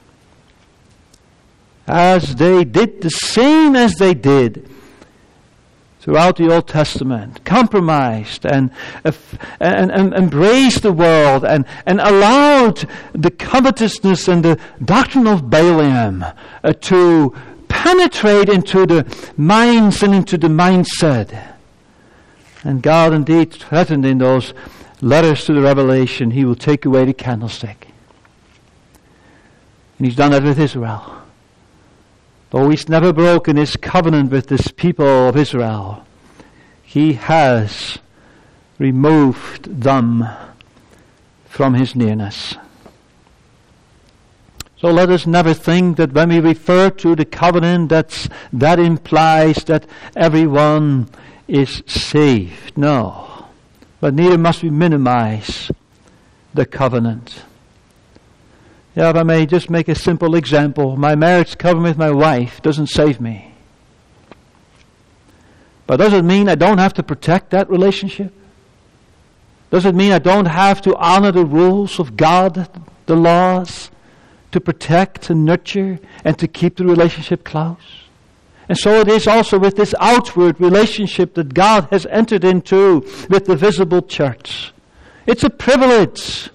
As they did the same as they did throughout the Old Testament, compromised and, uh, and, and embraced the world and, and allowed the covetousness and the doctrine of Balaam uh, to penetrate into the minds and into the mindset. And God indeed threatened in those letters to the Revelation, He will take away the candlestick. And He's done that with Israel. Though He's never broken His covenant with this people of Israel, He has removed them from His nearness. So let us never think that when we refer to the covenant, that's, that implies that everyone is saved. No. But neither must we minimize the covenant. Yeah, if I may just make a simple example. My marriage covenant with my wife doesn't save me. But does it mean I don't have to protect that relationship? Does it mean I don't have to honor the rules of God, the laws, to protect and nurture and to keep the relationship close? And so it is also with this outward relationship that God has entered into with the visible church. It's a privilege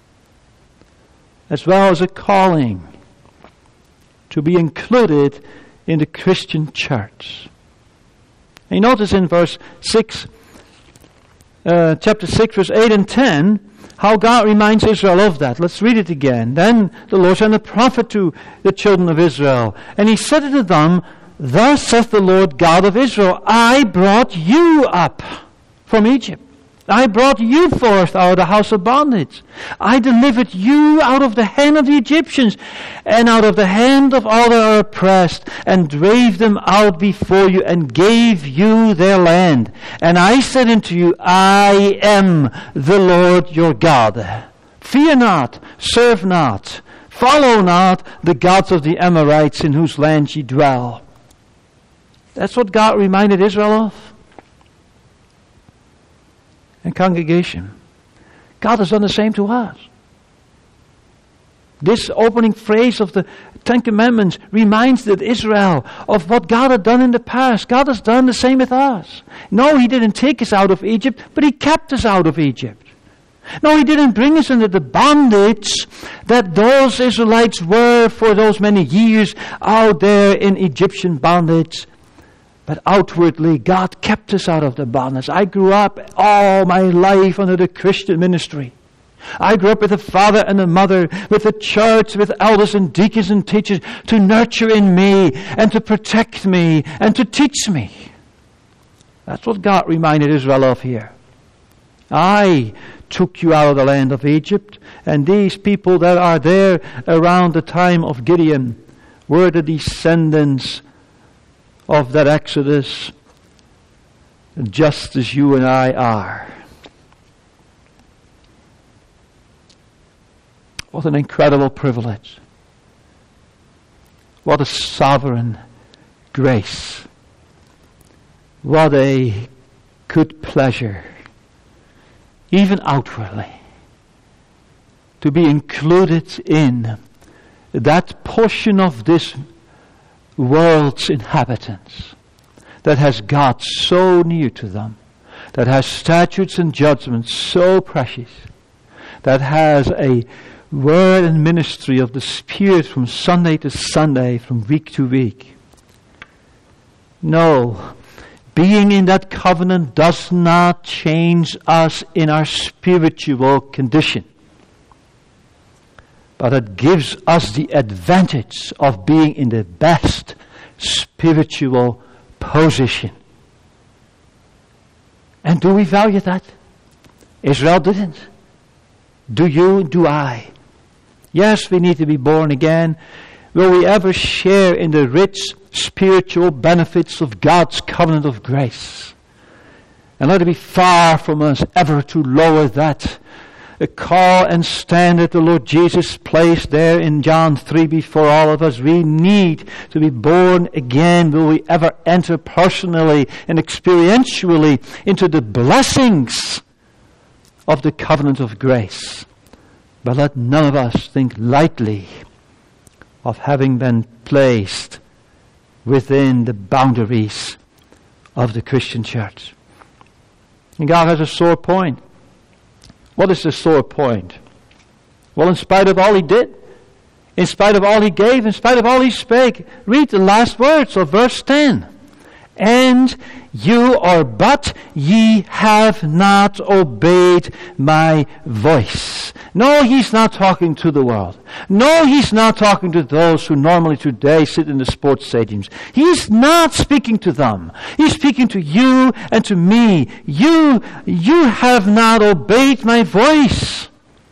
as well as a calling to be included in the Christian church. And you notice in verse six, uh, chapter six, verse eight and ten, how God reminds Israel of that. Let's read it again. Then the Lord sent a prophet to the children of Israel, and He said unto them, Thus saith the Lord God of Israel, I brought you up from Egypt. I brought you forth out of the house of bondage. I delivered you out of the hand of the Egyptians, and out of the hand of all that are oppressed, and drave them out before you, and gave you their land. And I said unto you, I am the Lord your God. Fear not, serve not, follow not the gods of the Amorites in whose land ye dwell. That's what God reminded Israel of. And congregation, God has done the same to us. This opening phrase of the Ten Commandments reminds that Israel of what God had done in the past. God has done the same with us. No, He didn't take us out of Egypt, but He kept us out of Egypt. No, He didn't bring us into the bondage that those Israelites were for those many years out there in Egyptian bondage. But outwardly, God kept us out of the bondage. I grew up all my life under the Christian ministry. I grew up with a father and a mother, with a church, with elders and deacons and teachers to nurture in me and to protect me and to teach me. That's what God reminded Israel of here. I took you out of the land of Egypt, and these people that are there around the time of Gideon were the descendants of that Exodus, just as you and I are. What an incredible privilege. What a sovereign grace. What a good pleasure, even outwardly, to be included in that portion of this world's inhabitants that has God so near to them, that has statutes and judgments so precious, that has a word and ministry of the Spirit from Sunday to Sunday, from week to week. No, being in that covenant does not change us in our spiritual condition, but it gives us the advantage of being in the best spiritual position. And do we value that? Israel didn't. Do you? Do I? Yes, we need to be born again. Will we ever share in the rich spiritual benefits of God's covenant of grace? And let it be far from us ever to lower that a call and stand that the Lord Jesus placed there in John three before all of us. We need to be born again. Will we ever enter personally and experientially into the blessings of the covenant of grace? But let none of us think lightly of having been placed within the boundaries of the Christian church. And God has a sore point. What is the sore point? Well, in spite of all He did, in spite of all He gave, in spite of all He spake, read the last words of verse ten. And you are, but ye have not obeyed my voice. No, He's not talking to the world. No, He's not talking to those who normally today sit in the sports stadiums. He's not speaking to them. He's speaking to you and to me. You, you have not obeyed my voice.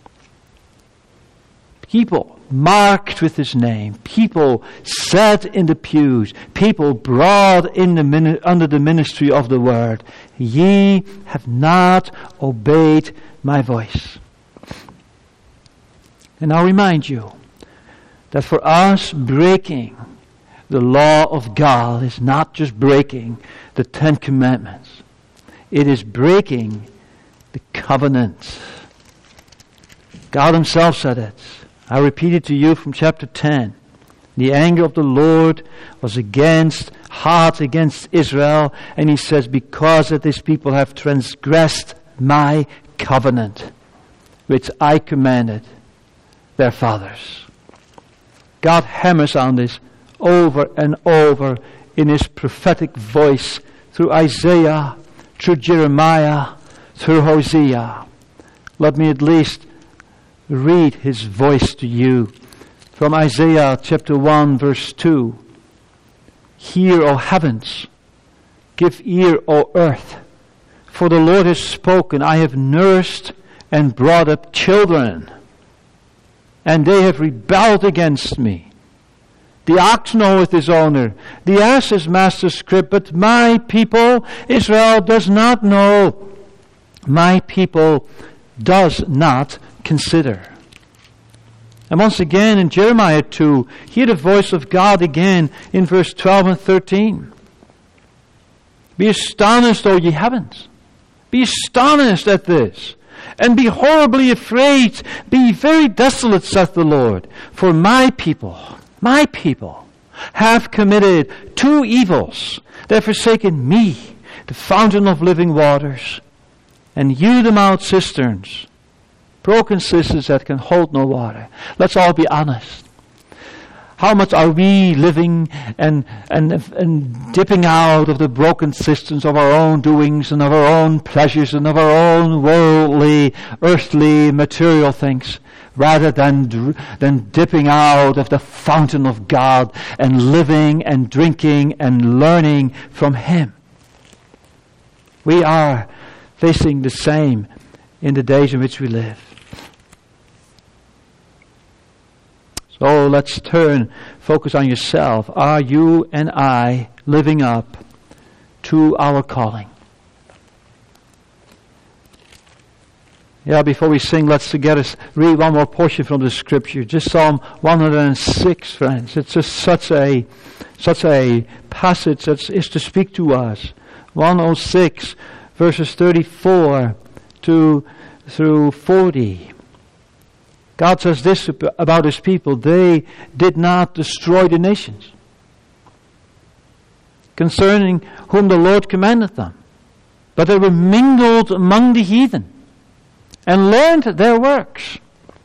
People marked with His name, people sat in the pews, people brought in the under the ministry of the word. Ye have not obeyed my voice. And I'll remind you that for us, breaking the law of God is not just breaking the Ten Commandments. It is breaking the covenant. God Himself said it. I repeat it to you from chapter ten. The anger of the Lord was against, hot against Israel. And He says, because that these people have transgressed my covenant, which I commanded their fathers. God hammers on this over and over in His prophetic voice through Isaiah, through Jeremiah, through Hosea. Let me at least read His voice to you from Isaiah chapter one verse two. Hear, O heavens, give ear, O earth, for the Lord has spoken. I have nursed and brought up children, and they have rebelled against me. The ox knoweth his owner, the ass his master's crib, but my people, Israel, does not know. My people does not consider. And once again in Jeremiah two, hear the voice of God again in verse twelve and thirteen. Be astonished, O ye heavens. Be astonished at this. And be horribly afraid. Be very desolate, saith the Lord. For my people, my people, have committed two evils. They have forsaken me, the fountain of living waters, and hewed them out cisterns, broken cisterns that can hold no water. Let's all be honest. How much are we living and, and, and dipping out of the broken cisterns of our own doings and of our own pleasures and of our own worldly, earthly, material things, rather than, than dipping out of the fountain of God and living and drinking and learning from Him? We are facing the same in the days in which we live. So let's turn, focus on yourself. Are you and I living up to our calling? Yeah, before we sing, let's together read one more portion from the Scripture. Just Psalm one hundred six, friends. It's just such a, such a passage that is to speak to us. one oh six, verses thirty-four to through forty. God says this about His people: they did not destroy the nations, concerning whom the Lord commanded them, but they were mingled among the heathen, and learned their works.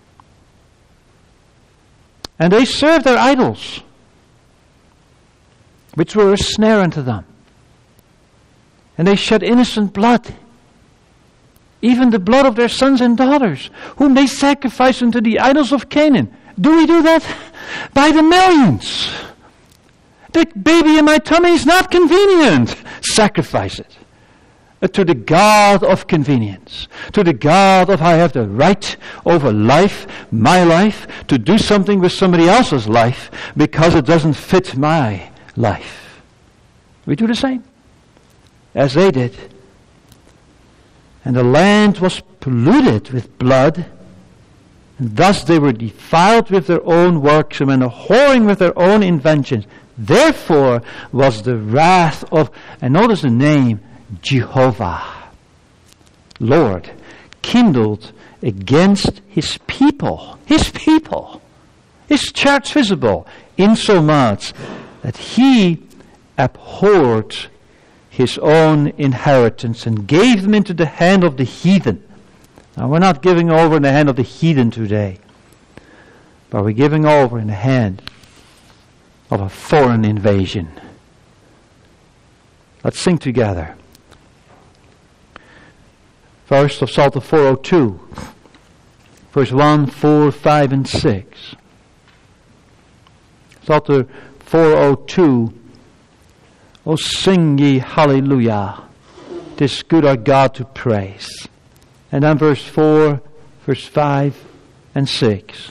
And they served their idols, which were a snare unto them. And they shed innocent blood, even the blood of their sons and daughters, whom they sacrificed unto the idols of Canaan. Do we do that? By the millions. The baby in my tummy is not convenient. Sacrifice it. Uh, to the God of convenience. To the God of I have the right over life, my life, to do something with somebody else's life because it doesn't fit my life. We do the same as they did. And the land was polluted with blood, and thus they were defiled with their own works and went a-whoring with their own inventions. Therefore was the wrath of, and notice the name, Jehovah, Lord, kindled against His people, His people, His church visible, insomuch that He abhorred His own inheritance and gave them into the hand of the heathen. Now, we're not giving over in the hand of the heathen today, but we're giving over in the hand of a foreign invasion. Let's sing together. First of Psalter four oh two, verse one, four, five, and six. Psalter four oh two. Oh, sing ye hallelujah. 'Tis good our God to praise. And then verse four, verse five, and six.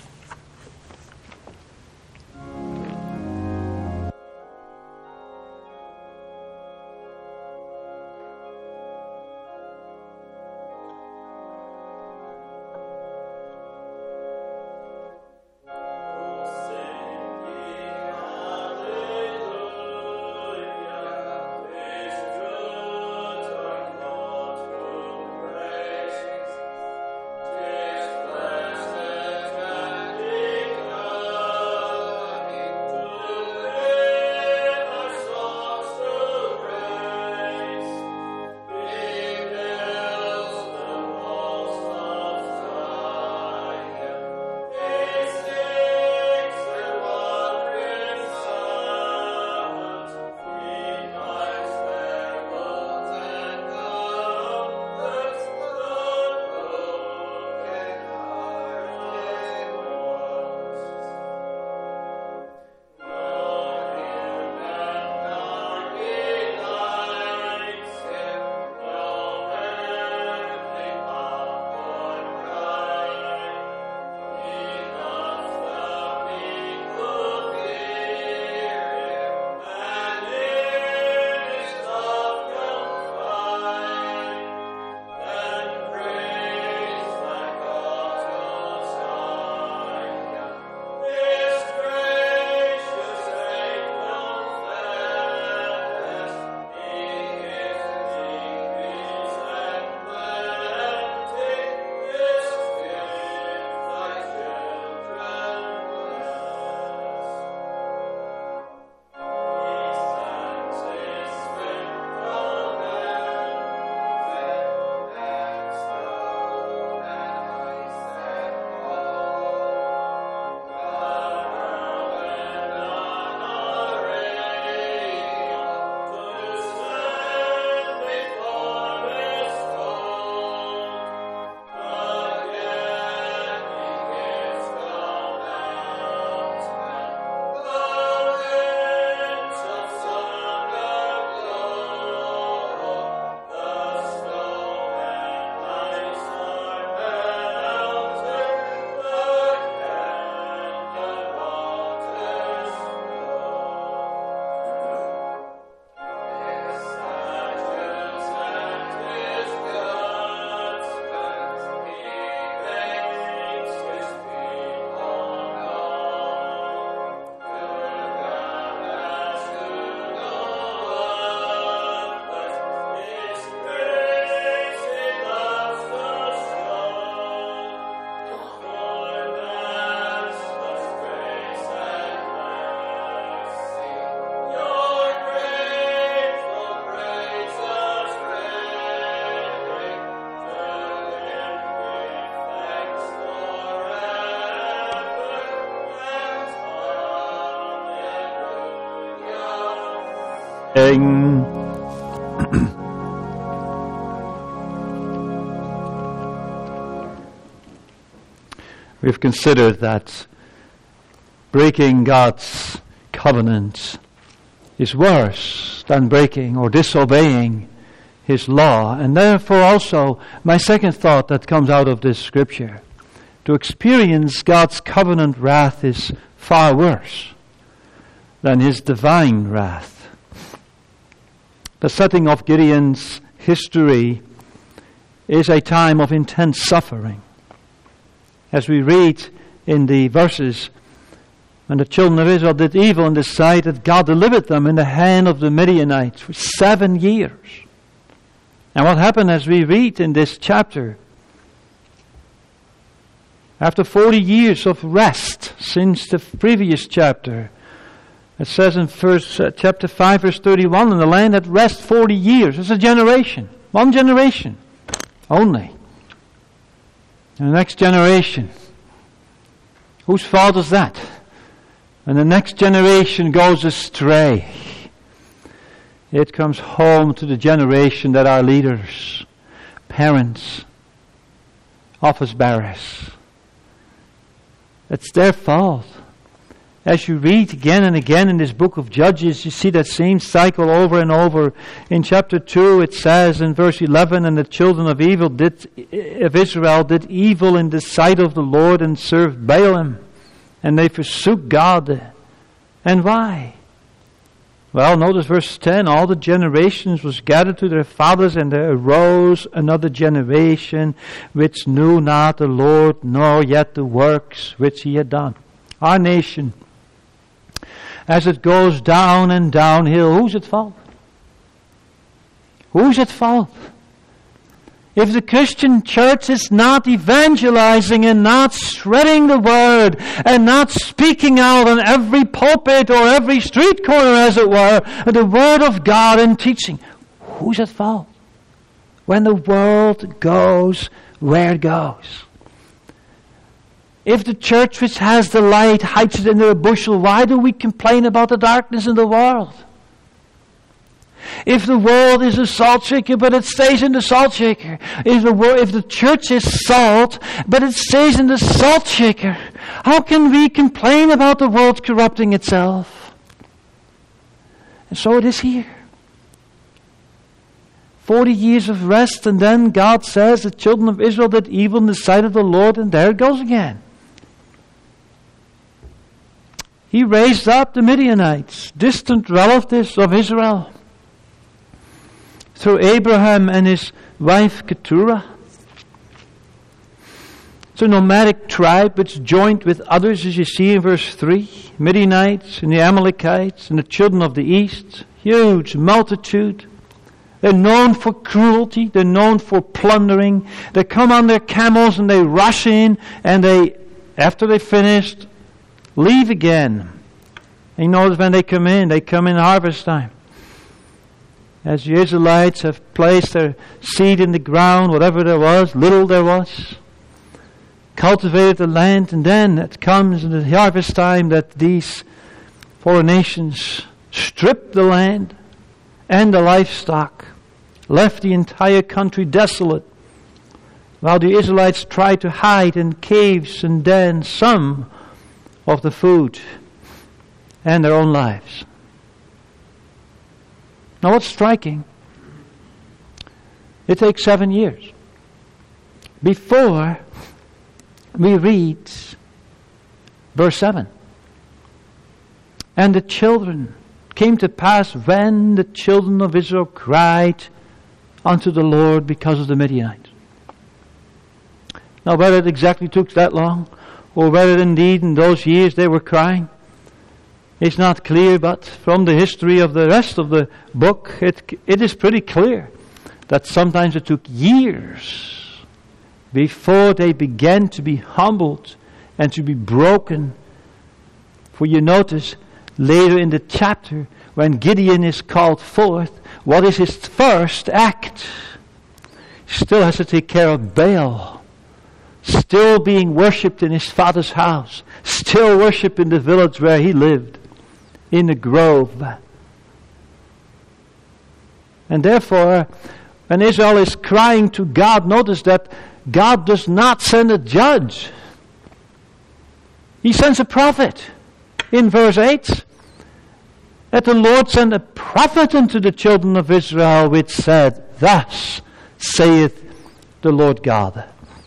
We've considered that breaking God's covenant is worse than breaking or disobeying His law. And therefore also, my second thought that comes out of this scripture, to experience God's covenant wrath is far worse than His divine wrath. The setting of Gideon's history is a time of intense suffering. As we read in the verses, when the children of Israel did evil in the sight that God delivered them in the hand of the Midianites for seven years. And what happened as we read in this chapter? After forty years of rest since the previous chapter, it says in first, uh, chapter five verse thirty-one, in the land had rest forty years. It's a generation. One generation only. And the next generation, whose fault is that? And the next generation goes astray. It comes home to the generation that are leaders, parents, office bearers. It's their fault. As you read again and again in this book of Judges, you see that same cycle over and over. In chapter two it says in verse eleven, and the children of evil did of Israel did evil in the sight of the Lord and served Baalim, and they forsook God. And why? Well, notice verse ten, all the generations was gathered to their fathers, and there arose another generation which knew not the Lord, nor yet the works which He had done. Our nation, as it goes down and downhill, who's at fault? Who's at fault? If the Christian church is not evangelizing and not spreading the word and not speaking out on every pulpit or every street corner, as it were, the word of God and teaching, who's at fault? When the world goes where it goes. If the church which has the light hides it under a bushel, why do we complain about the darkness in the world? If the world is a salt shaker, but it stays in the salt shaker. If the world, if the church is salt, but it stays in the salt shaker, how can we complain about the world corrupting itself? And so it is here. Forty years of rest, and then God says the children of Israel did evil in the sight of the Lord, and there it goes again. He raised up the Midianites, distant relatives of Israel, through Abraham and his wife Keturah. It's a nomadic tribe which joined with others, as you see in verse three. Midianites and the Amalekites and the children of the east. Huge multitude. They're known for cruelty. They're known for plundering. They come on their camels and they rush in, and they, after they finished, leave again. And you notice when they come in, they come in harvest time. As the Israelites have placed their seed in the ground, whatever there was, little there was, cultivated the land, and then it comes in the harvest time that these foreign nations stripped the land and the livestock, left the entire country desolate, while the Israelites tried to hide in caves and dens some of the food and their own lives. Now what's striking? It takes seven years before we read verse seven. And the children came to pass when the children of Israel cried unto the Lord because of the Midianites. Now whether it exactly took that long, or whether indeed in those years they were crying, it's not clear, but from the history of the rest of the book, it, it is pretty clear that sometimes it took years before they began to be humbled and to be broken. For you notice later in the chapter, when Gideon is called forth, what is his first act? He still has to take care of Baal, still being worshipped in his father's house, still worshipped in the village where he lived, in the grove. And therefore, when Israel is crying to God, notice that God does not send a judge. He sends a prophet. In verse eight, that the Lord sent a prophet unto the children of Israel, which said, Thus saith the Lord God.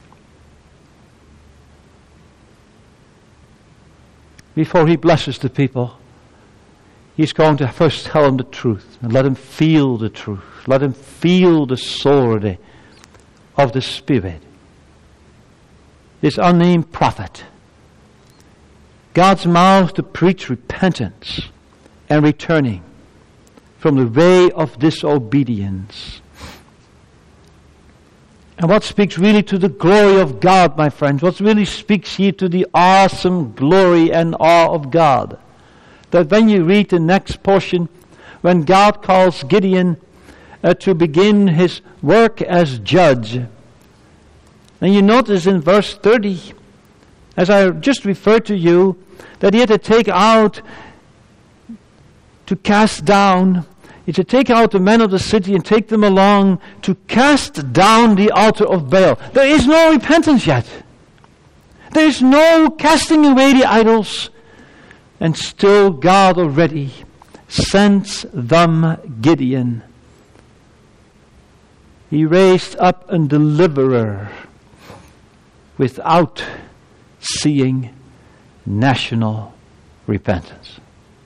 Before he blesses the people, he's going to first tell them the truth and let them feel the truth. Let them feel the sword of the Spirit. This unnamed prophet, God's mouth to preach repentance and returning from the way of disobedience. And what speaks really to the glory of God, my friends? What really speaks here to the awesome glory and awe of God? That when you read the next portion, when God calls Gideon uh, to begin his work as judge, and you notice in verse thirty, as I just referred to you, that he had to take out, to cast down, he had to take out the men of the city and take them along to cast down the altar of Baal. There is no repentance yet. There is no casting away the idols. And still God already sends them Gideon. He raised up a deliverer without seeing national repentance.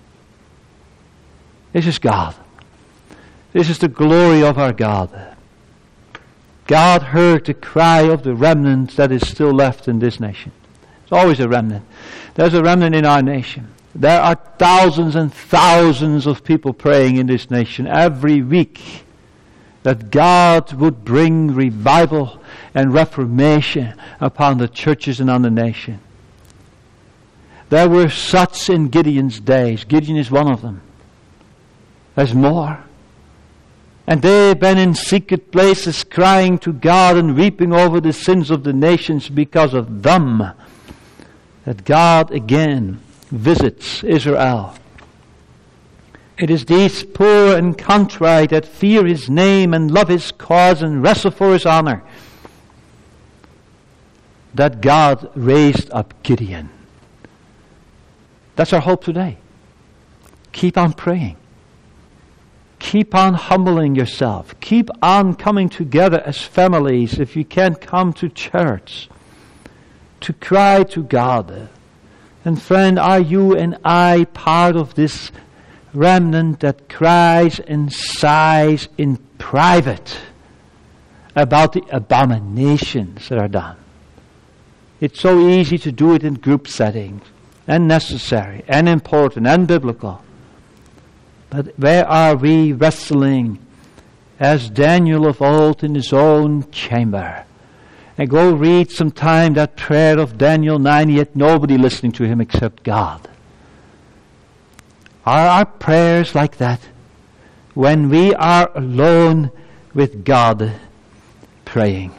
This is God. This is the glory of our God. God heard the cry of the remnant that is still left in this nation. There's always a remnant. There's a remnant in our nation. There are thousands and thousands of people praying in this nation every week that God would bring revival and reformation upon the churches and on the nation. There were such in Gideon's days. Gideon is one of them. There's more. And they've been in secret places crying to God and weeping over the sins of the nations because of them. That God again visits Israel. It is these poor and contrite that fear his name and love his cause and wrestle for his honor, that God raised up Gideon. That's our hope today. Keep on praying. Keep on humbling yourself. Keep on coming together as families if you can't come to church to cry to God. And friend, are you and I part of this remnant that cries and sighs in private about the abominations that are done? It's so easy to do it in group settings, and necessary, and important, and biblical. But where are we wrestling as Daniel of old in his own chamber? And go read sometime that prayer of Daniel nine, yet nobody listening to him except God. Are our prayers like that? When we are alone with God praying.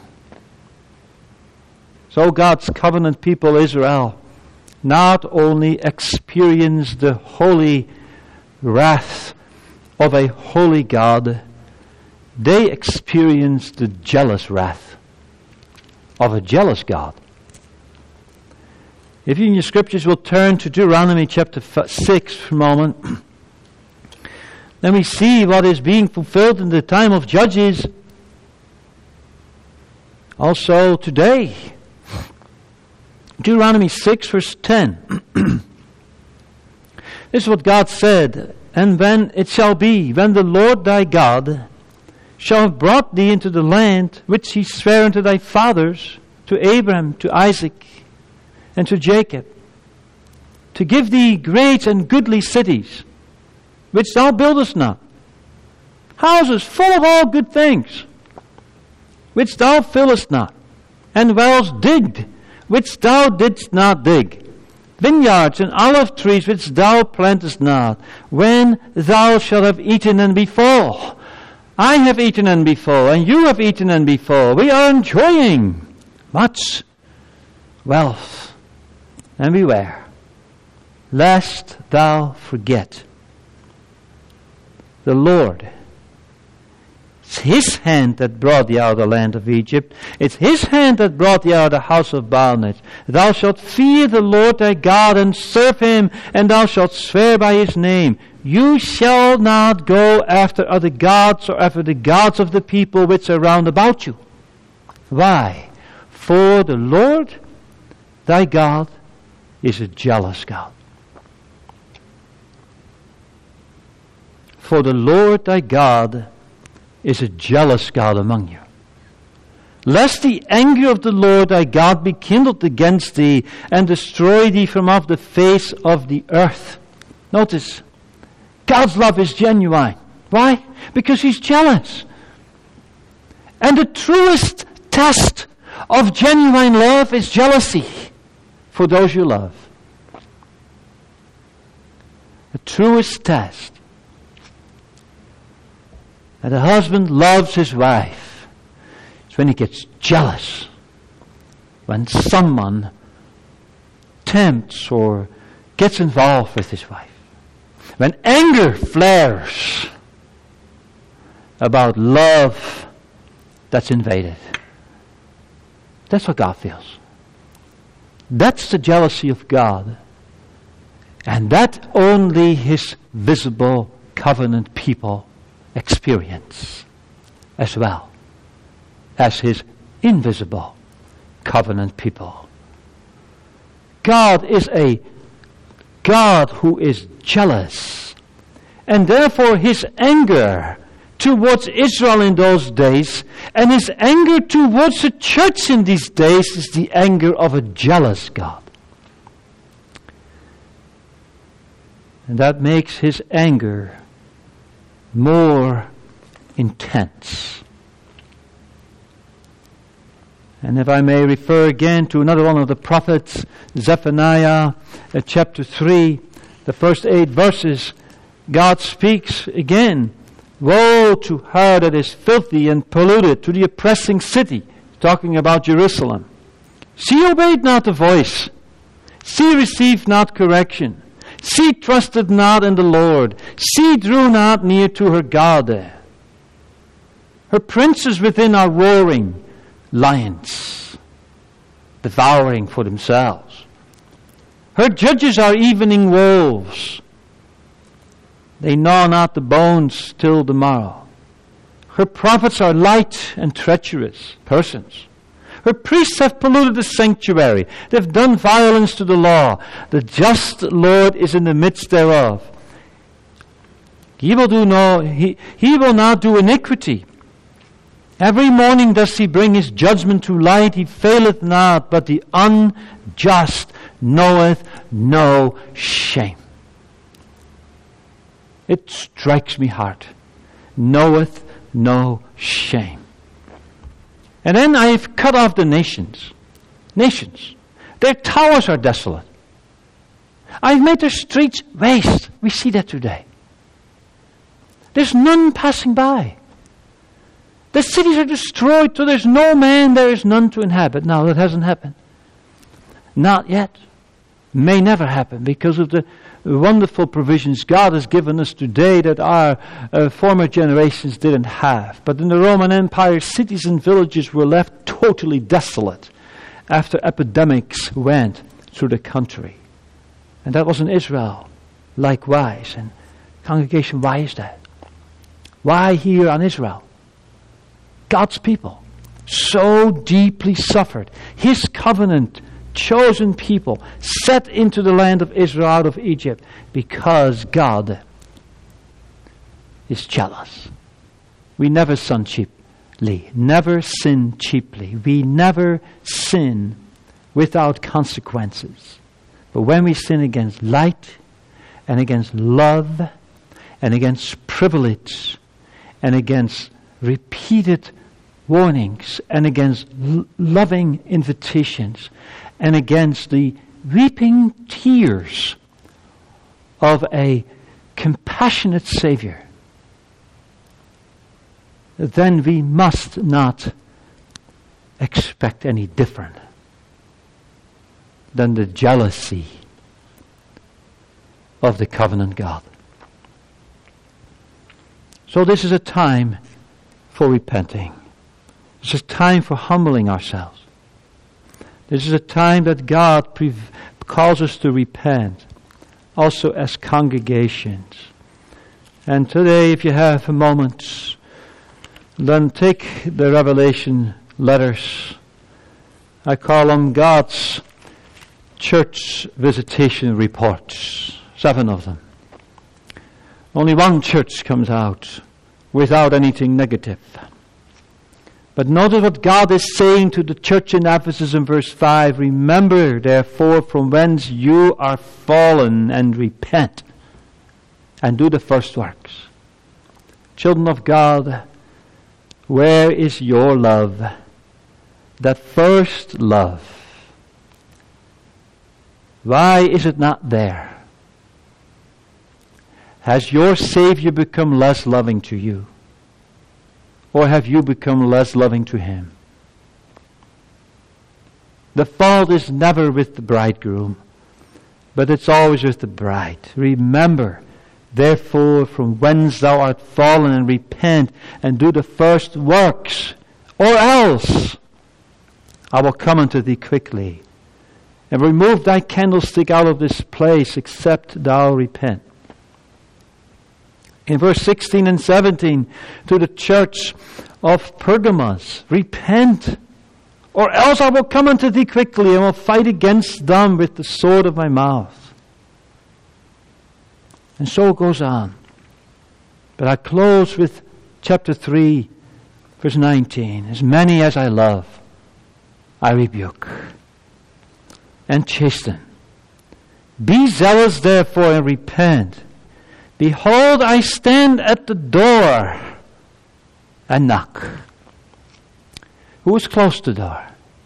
So God's covenant people Israel not only experience the holy wrath of a holy God, they experience the jealous wrath of a jealous God. If you in your scriptures will turn to Deuteronomy chapter six for a moment, then we see what is being fulfilled in the time of Judges also today. Deuteronomy six verse ten. This is what God said, and when it shall be, when the Lord thy God shall have brought thee into the land which he sware unto thy fathers, to Abraham, to Isaac, and to Jacob, to give thee great and goodly cities, which thou buildest not, houses full of all good things, which thou fillest not, and wells digged, which thou didst not dig, vineyards and olive trees which thou plantest not, when thou shalt have eaten and be full. I have eaten and be full, and you have eaten and be full. We are enjoying much wealth. And beware, lest thou forget the Lord, It's His hand that brought thee out of the land of Egypt. It's His hand that brought thee out of the house of Baalnit. Thou shalt fear the Lord thy God and serve Him, and thou shalt swear by His name. You shall not go after other gods or after the gods of the people which are round about you. Why? For the Lord thy God is a jealous God. For the Lord thy God is a jealous God among you. Lest the anger of the Lord thy God be kindled against thee and destroy thee from off the face of the earth. Notice, God's love is genuine. Why? Because He's jealous. And the truest test of genuine love is jealousy for those you love. The truest test. And a husband loves his wife. It's when he gets jealous. When someone tempts or gets involved with his wife. When anger flares about love that's invaded. That's what God feels. That's the jealousy of God. And that only His visible covenant people experience, as well as His invisible covenant people. God is a God who is jealous, and therefore His anger towards Israel in those days and His anger towards the church in these days is the anger of a jealous God. And that makes His anger more intense. And if I may refer again to another one of the prophets, Zephaniah uh, chapter three, the first eight verses, God speaks again, woe to her that is filthy and polluted, to the oppressing city, talking about Jerusalem. She obeyed not the voice, she received not correction. She trusted not in the Lord. She drew not near to her God. Her princes within are roaring lions, devouring for themselves. Her judges are evening wolves. They gnaw not the bones till the morrow. Her prophets are light and treacherous persons. Her priests have polluted the sanctuary. They've done violence to the law. The just Lord is in the midst thereof. He will do no, he, he will not do iniquity. Every morning does He bring His judgment to light. He faileth not, but the unjust knoweth no shame. It strikes me hard. Knoweth no shame. And then I have cut off the nations. Nations. Their towers are desolate. I've made their streets waste. We see that today. There's none passing by. The cities are destroyed, so there's no man, there is none to inhabit. Now, that hasn't happened. Not yet. May never happen because of the wonderful provisions God has given us today that our uh, former generations didn't have. But in the Roman Empire, cities and villages were left totally desolate after epidemics went through the country. And that was in Israel likewise. And congregation, why is that? Why here on Israel? God's people so deeply suffered. His covenant chosen people set into the land of Israel out of Egypt because God is jealous. We never sin cheaply. Never sin cheaply. We never sin without consequences. But when we sin against light and against love and against privilege and against repeated warnings and against l- loving invitations and against the weeping tears of a compassionate Savior, then we must not expect any different than the jealousy of the covenant God. So this is a time for repenting. This is a time for humbling ourselves. This is a time that God pre- calls us to repent, also as congregations. And today, if you have a moment, then take the Revelation letters. I call them God's church visitation reports. Seven of them. Only one church comes out without anything negative. But notice what God is saying to the church in Ephesus in verse five. Remember, therefore, from whence you are fallen, and repent, and do the first works. Children of God, where is your love? That first love. Why is it not there? Has your Savior become less loving to you? Or have you become less loving to Him? The fault is never with the bridegroom, but it's always with the bride. Remember, therefore, from whence thou art fallen, and repent, and do the first works, or else I will come unto thee quickly, and remove thy candlestick out of this place, except thou repent. In verse sixteen and seventeen, to the church of Pergamos, repent, or else I will come unto thee quickly, and will fight against them with the sword of my mouth. And so it goes on. But I close with chapter three, verse nineteen. As many as I love, I rebuke and chasten. Be zealous therefore, and repent. Behold, I stand at the door and knock. Who is close to the door?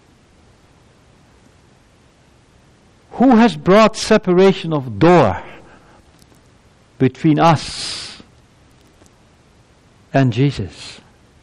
Who has brought separation of door between us and Jesus?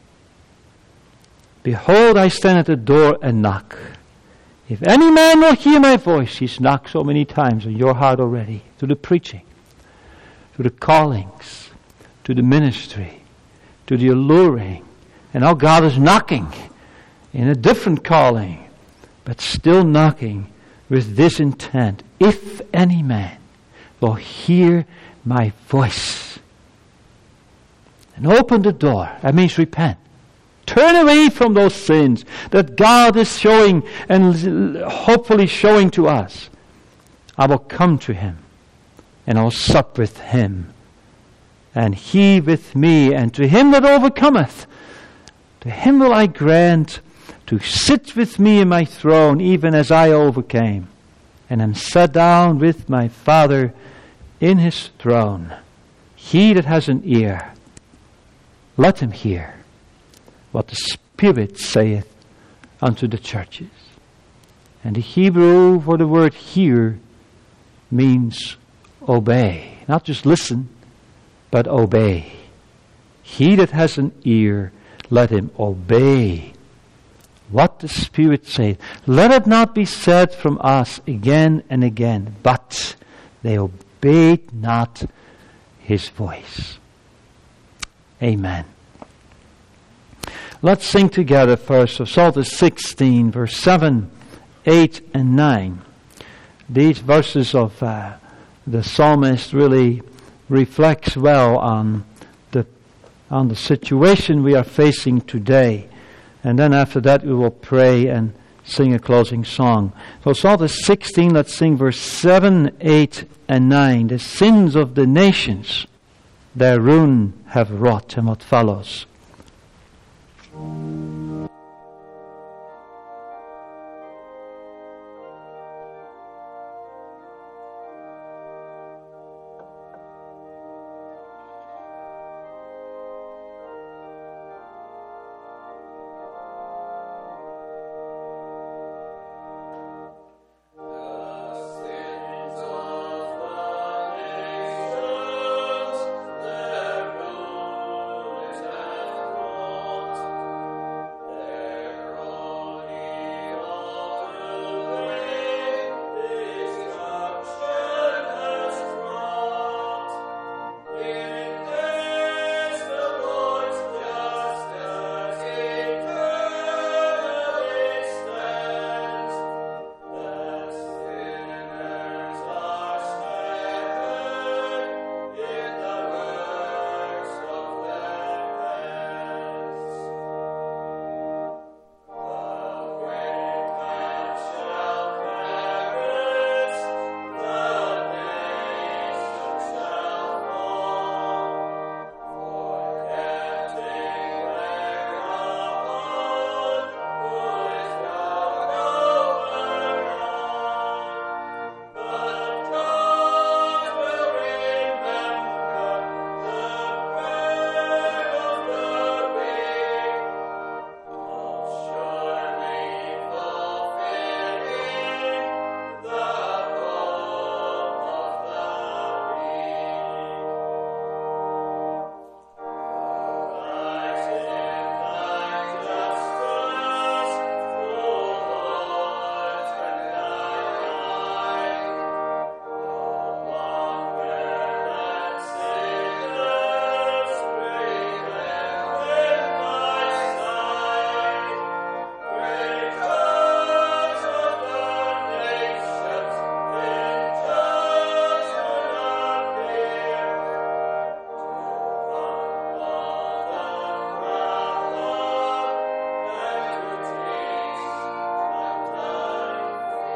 Behold, I stand at the door and knock. If any man will hear my voice, he's knocked so many times in your heart already, to the preaching, to the callings, to the ministry, to the alluring. And now God is knocking in a different calling, but still knocking with this intent. If any man will hear my voice and open the door, that means repent. Turn away from those sins that God is showing and hopefully showing to us. I will come to him, and I'll sup with him, and he with me. And to him that overcometh, to him will I grant to sit with me in my throne, even as I overcame, and am set down with my Father in his throne. He that has an ear, let him hear what the Spirit saith unto the churches. And the Hebrew for the word hear means obey. Not just listen, but obey. He that has an ear, let him obey what the Spirit saith. Let it not be said from us again and again, but they obeyed not his voice. Amen. Let's sing together first. So Psalm sixteen, verse seven, eight, and nine. These verses of uh, the psalmist really reflects well on the on the situation we are facing today. And then after that we will pray and sing a closing song. So Psalm sixteen, let's sing verse seven, eight, and nine. The sins of the nations, their ruin have wrought, and what follows.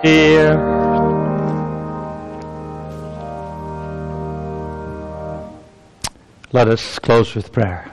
Here. Let us close with prayer.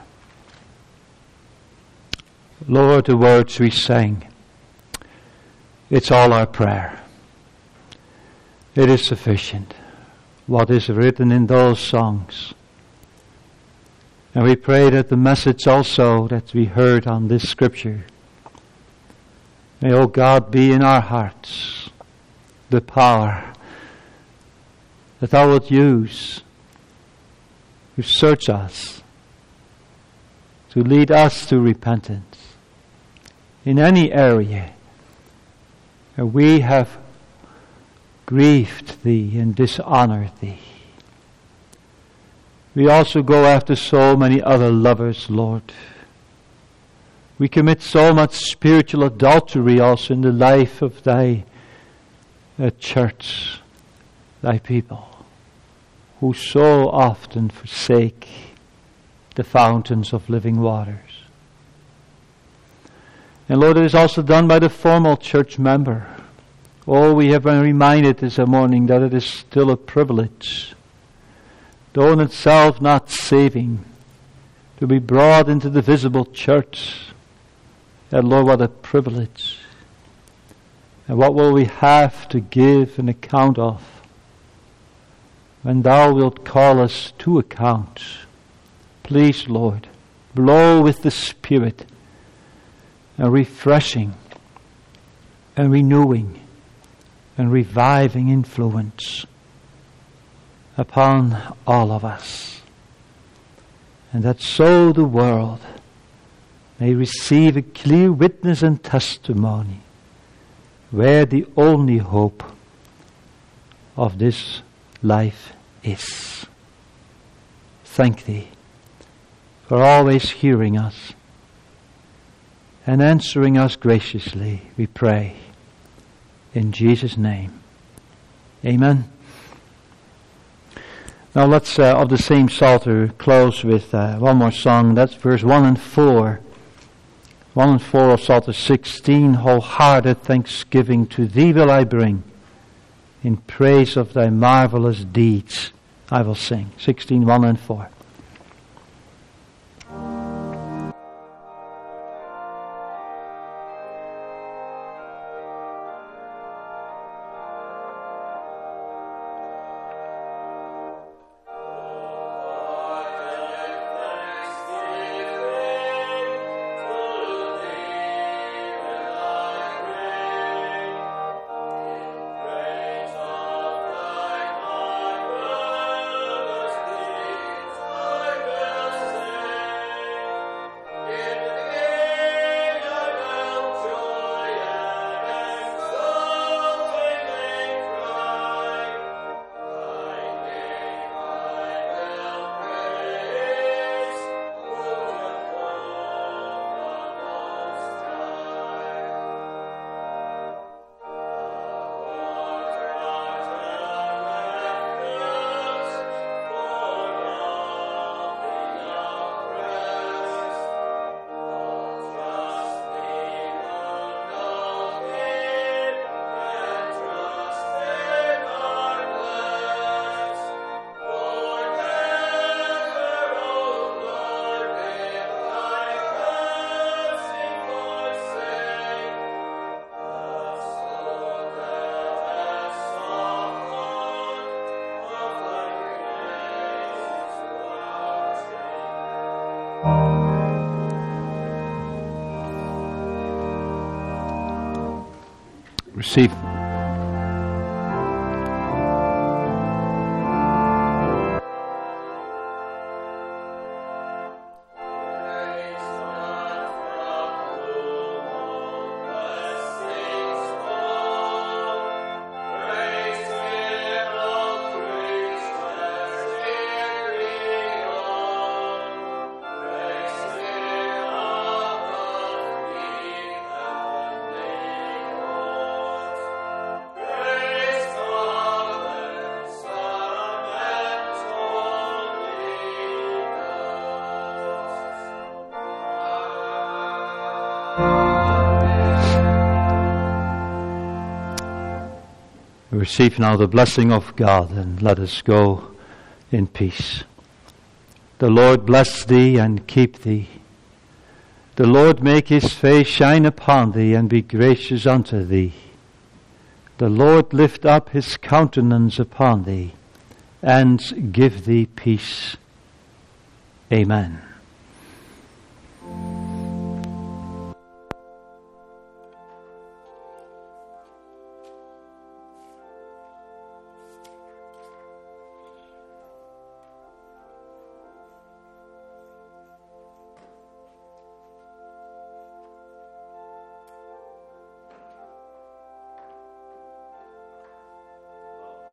Lord, the words we sang, it's all our prayer. It is sufficient, what is written in those songs. And we pray that the message also that we heard on this scripture, may, O God, be in our hearts the power that Thou wilt use to search us, to lead us to repentance in any area where we have grieved Thee and dishonored Thee. We also go after so many other lovers, Lord. We commit so much spiritual adultery also in the life of Thy uh, church, Thy people, who so often forsake the fountains of living waters. And Lord, it is also done by the formal church member. Oh, we have been reminded this morning that it is still a privilege, though in itself not saving, to be brought into the visible church. And Lord, what a privilege. And what will we have to give an account of when Thou wilt call us to account? Please, Lord, blow with the Spirit a refreshing and renewing and reviving influence upon all of us. And that so the world may receive a clear witness and testimony where the only hope of this life is. Thank Thee for always hearing us and answering us graciously, we pray. In Jesus' name. Amen. Now let's, uh, of the same Psalter, close with uh, one more song. That's verse one and four. one and four of Psalter sixteen. Wholehearted thanksgiving to Thee will I bring. In praise of Thy marvelous deeds I will sing. sixteen, one and four. Receive. receive now the blessing of God, and let us go in peace. The Lord bless thee and keep thee. The Lord make his face shine upon thee and be gracious unto thee. The Lord lift up his countenance upon thee and give thee peace. Amen.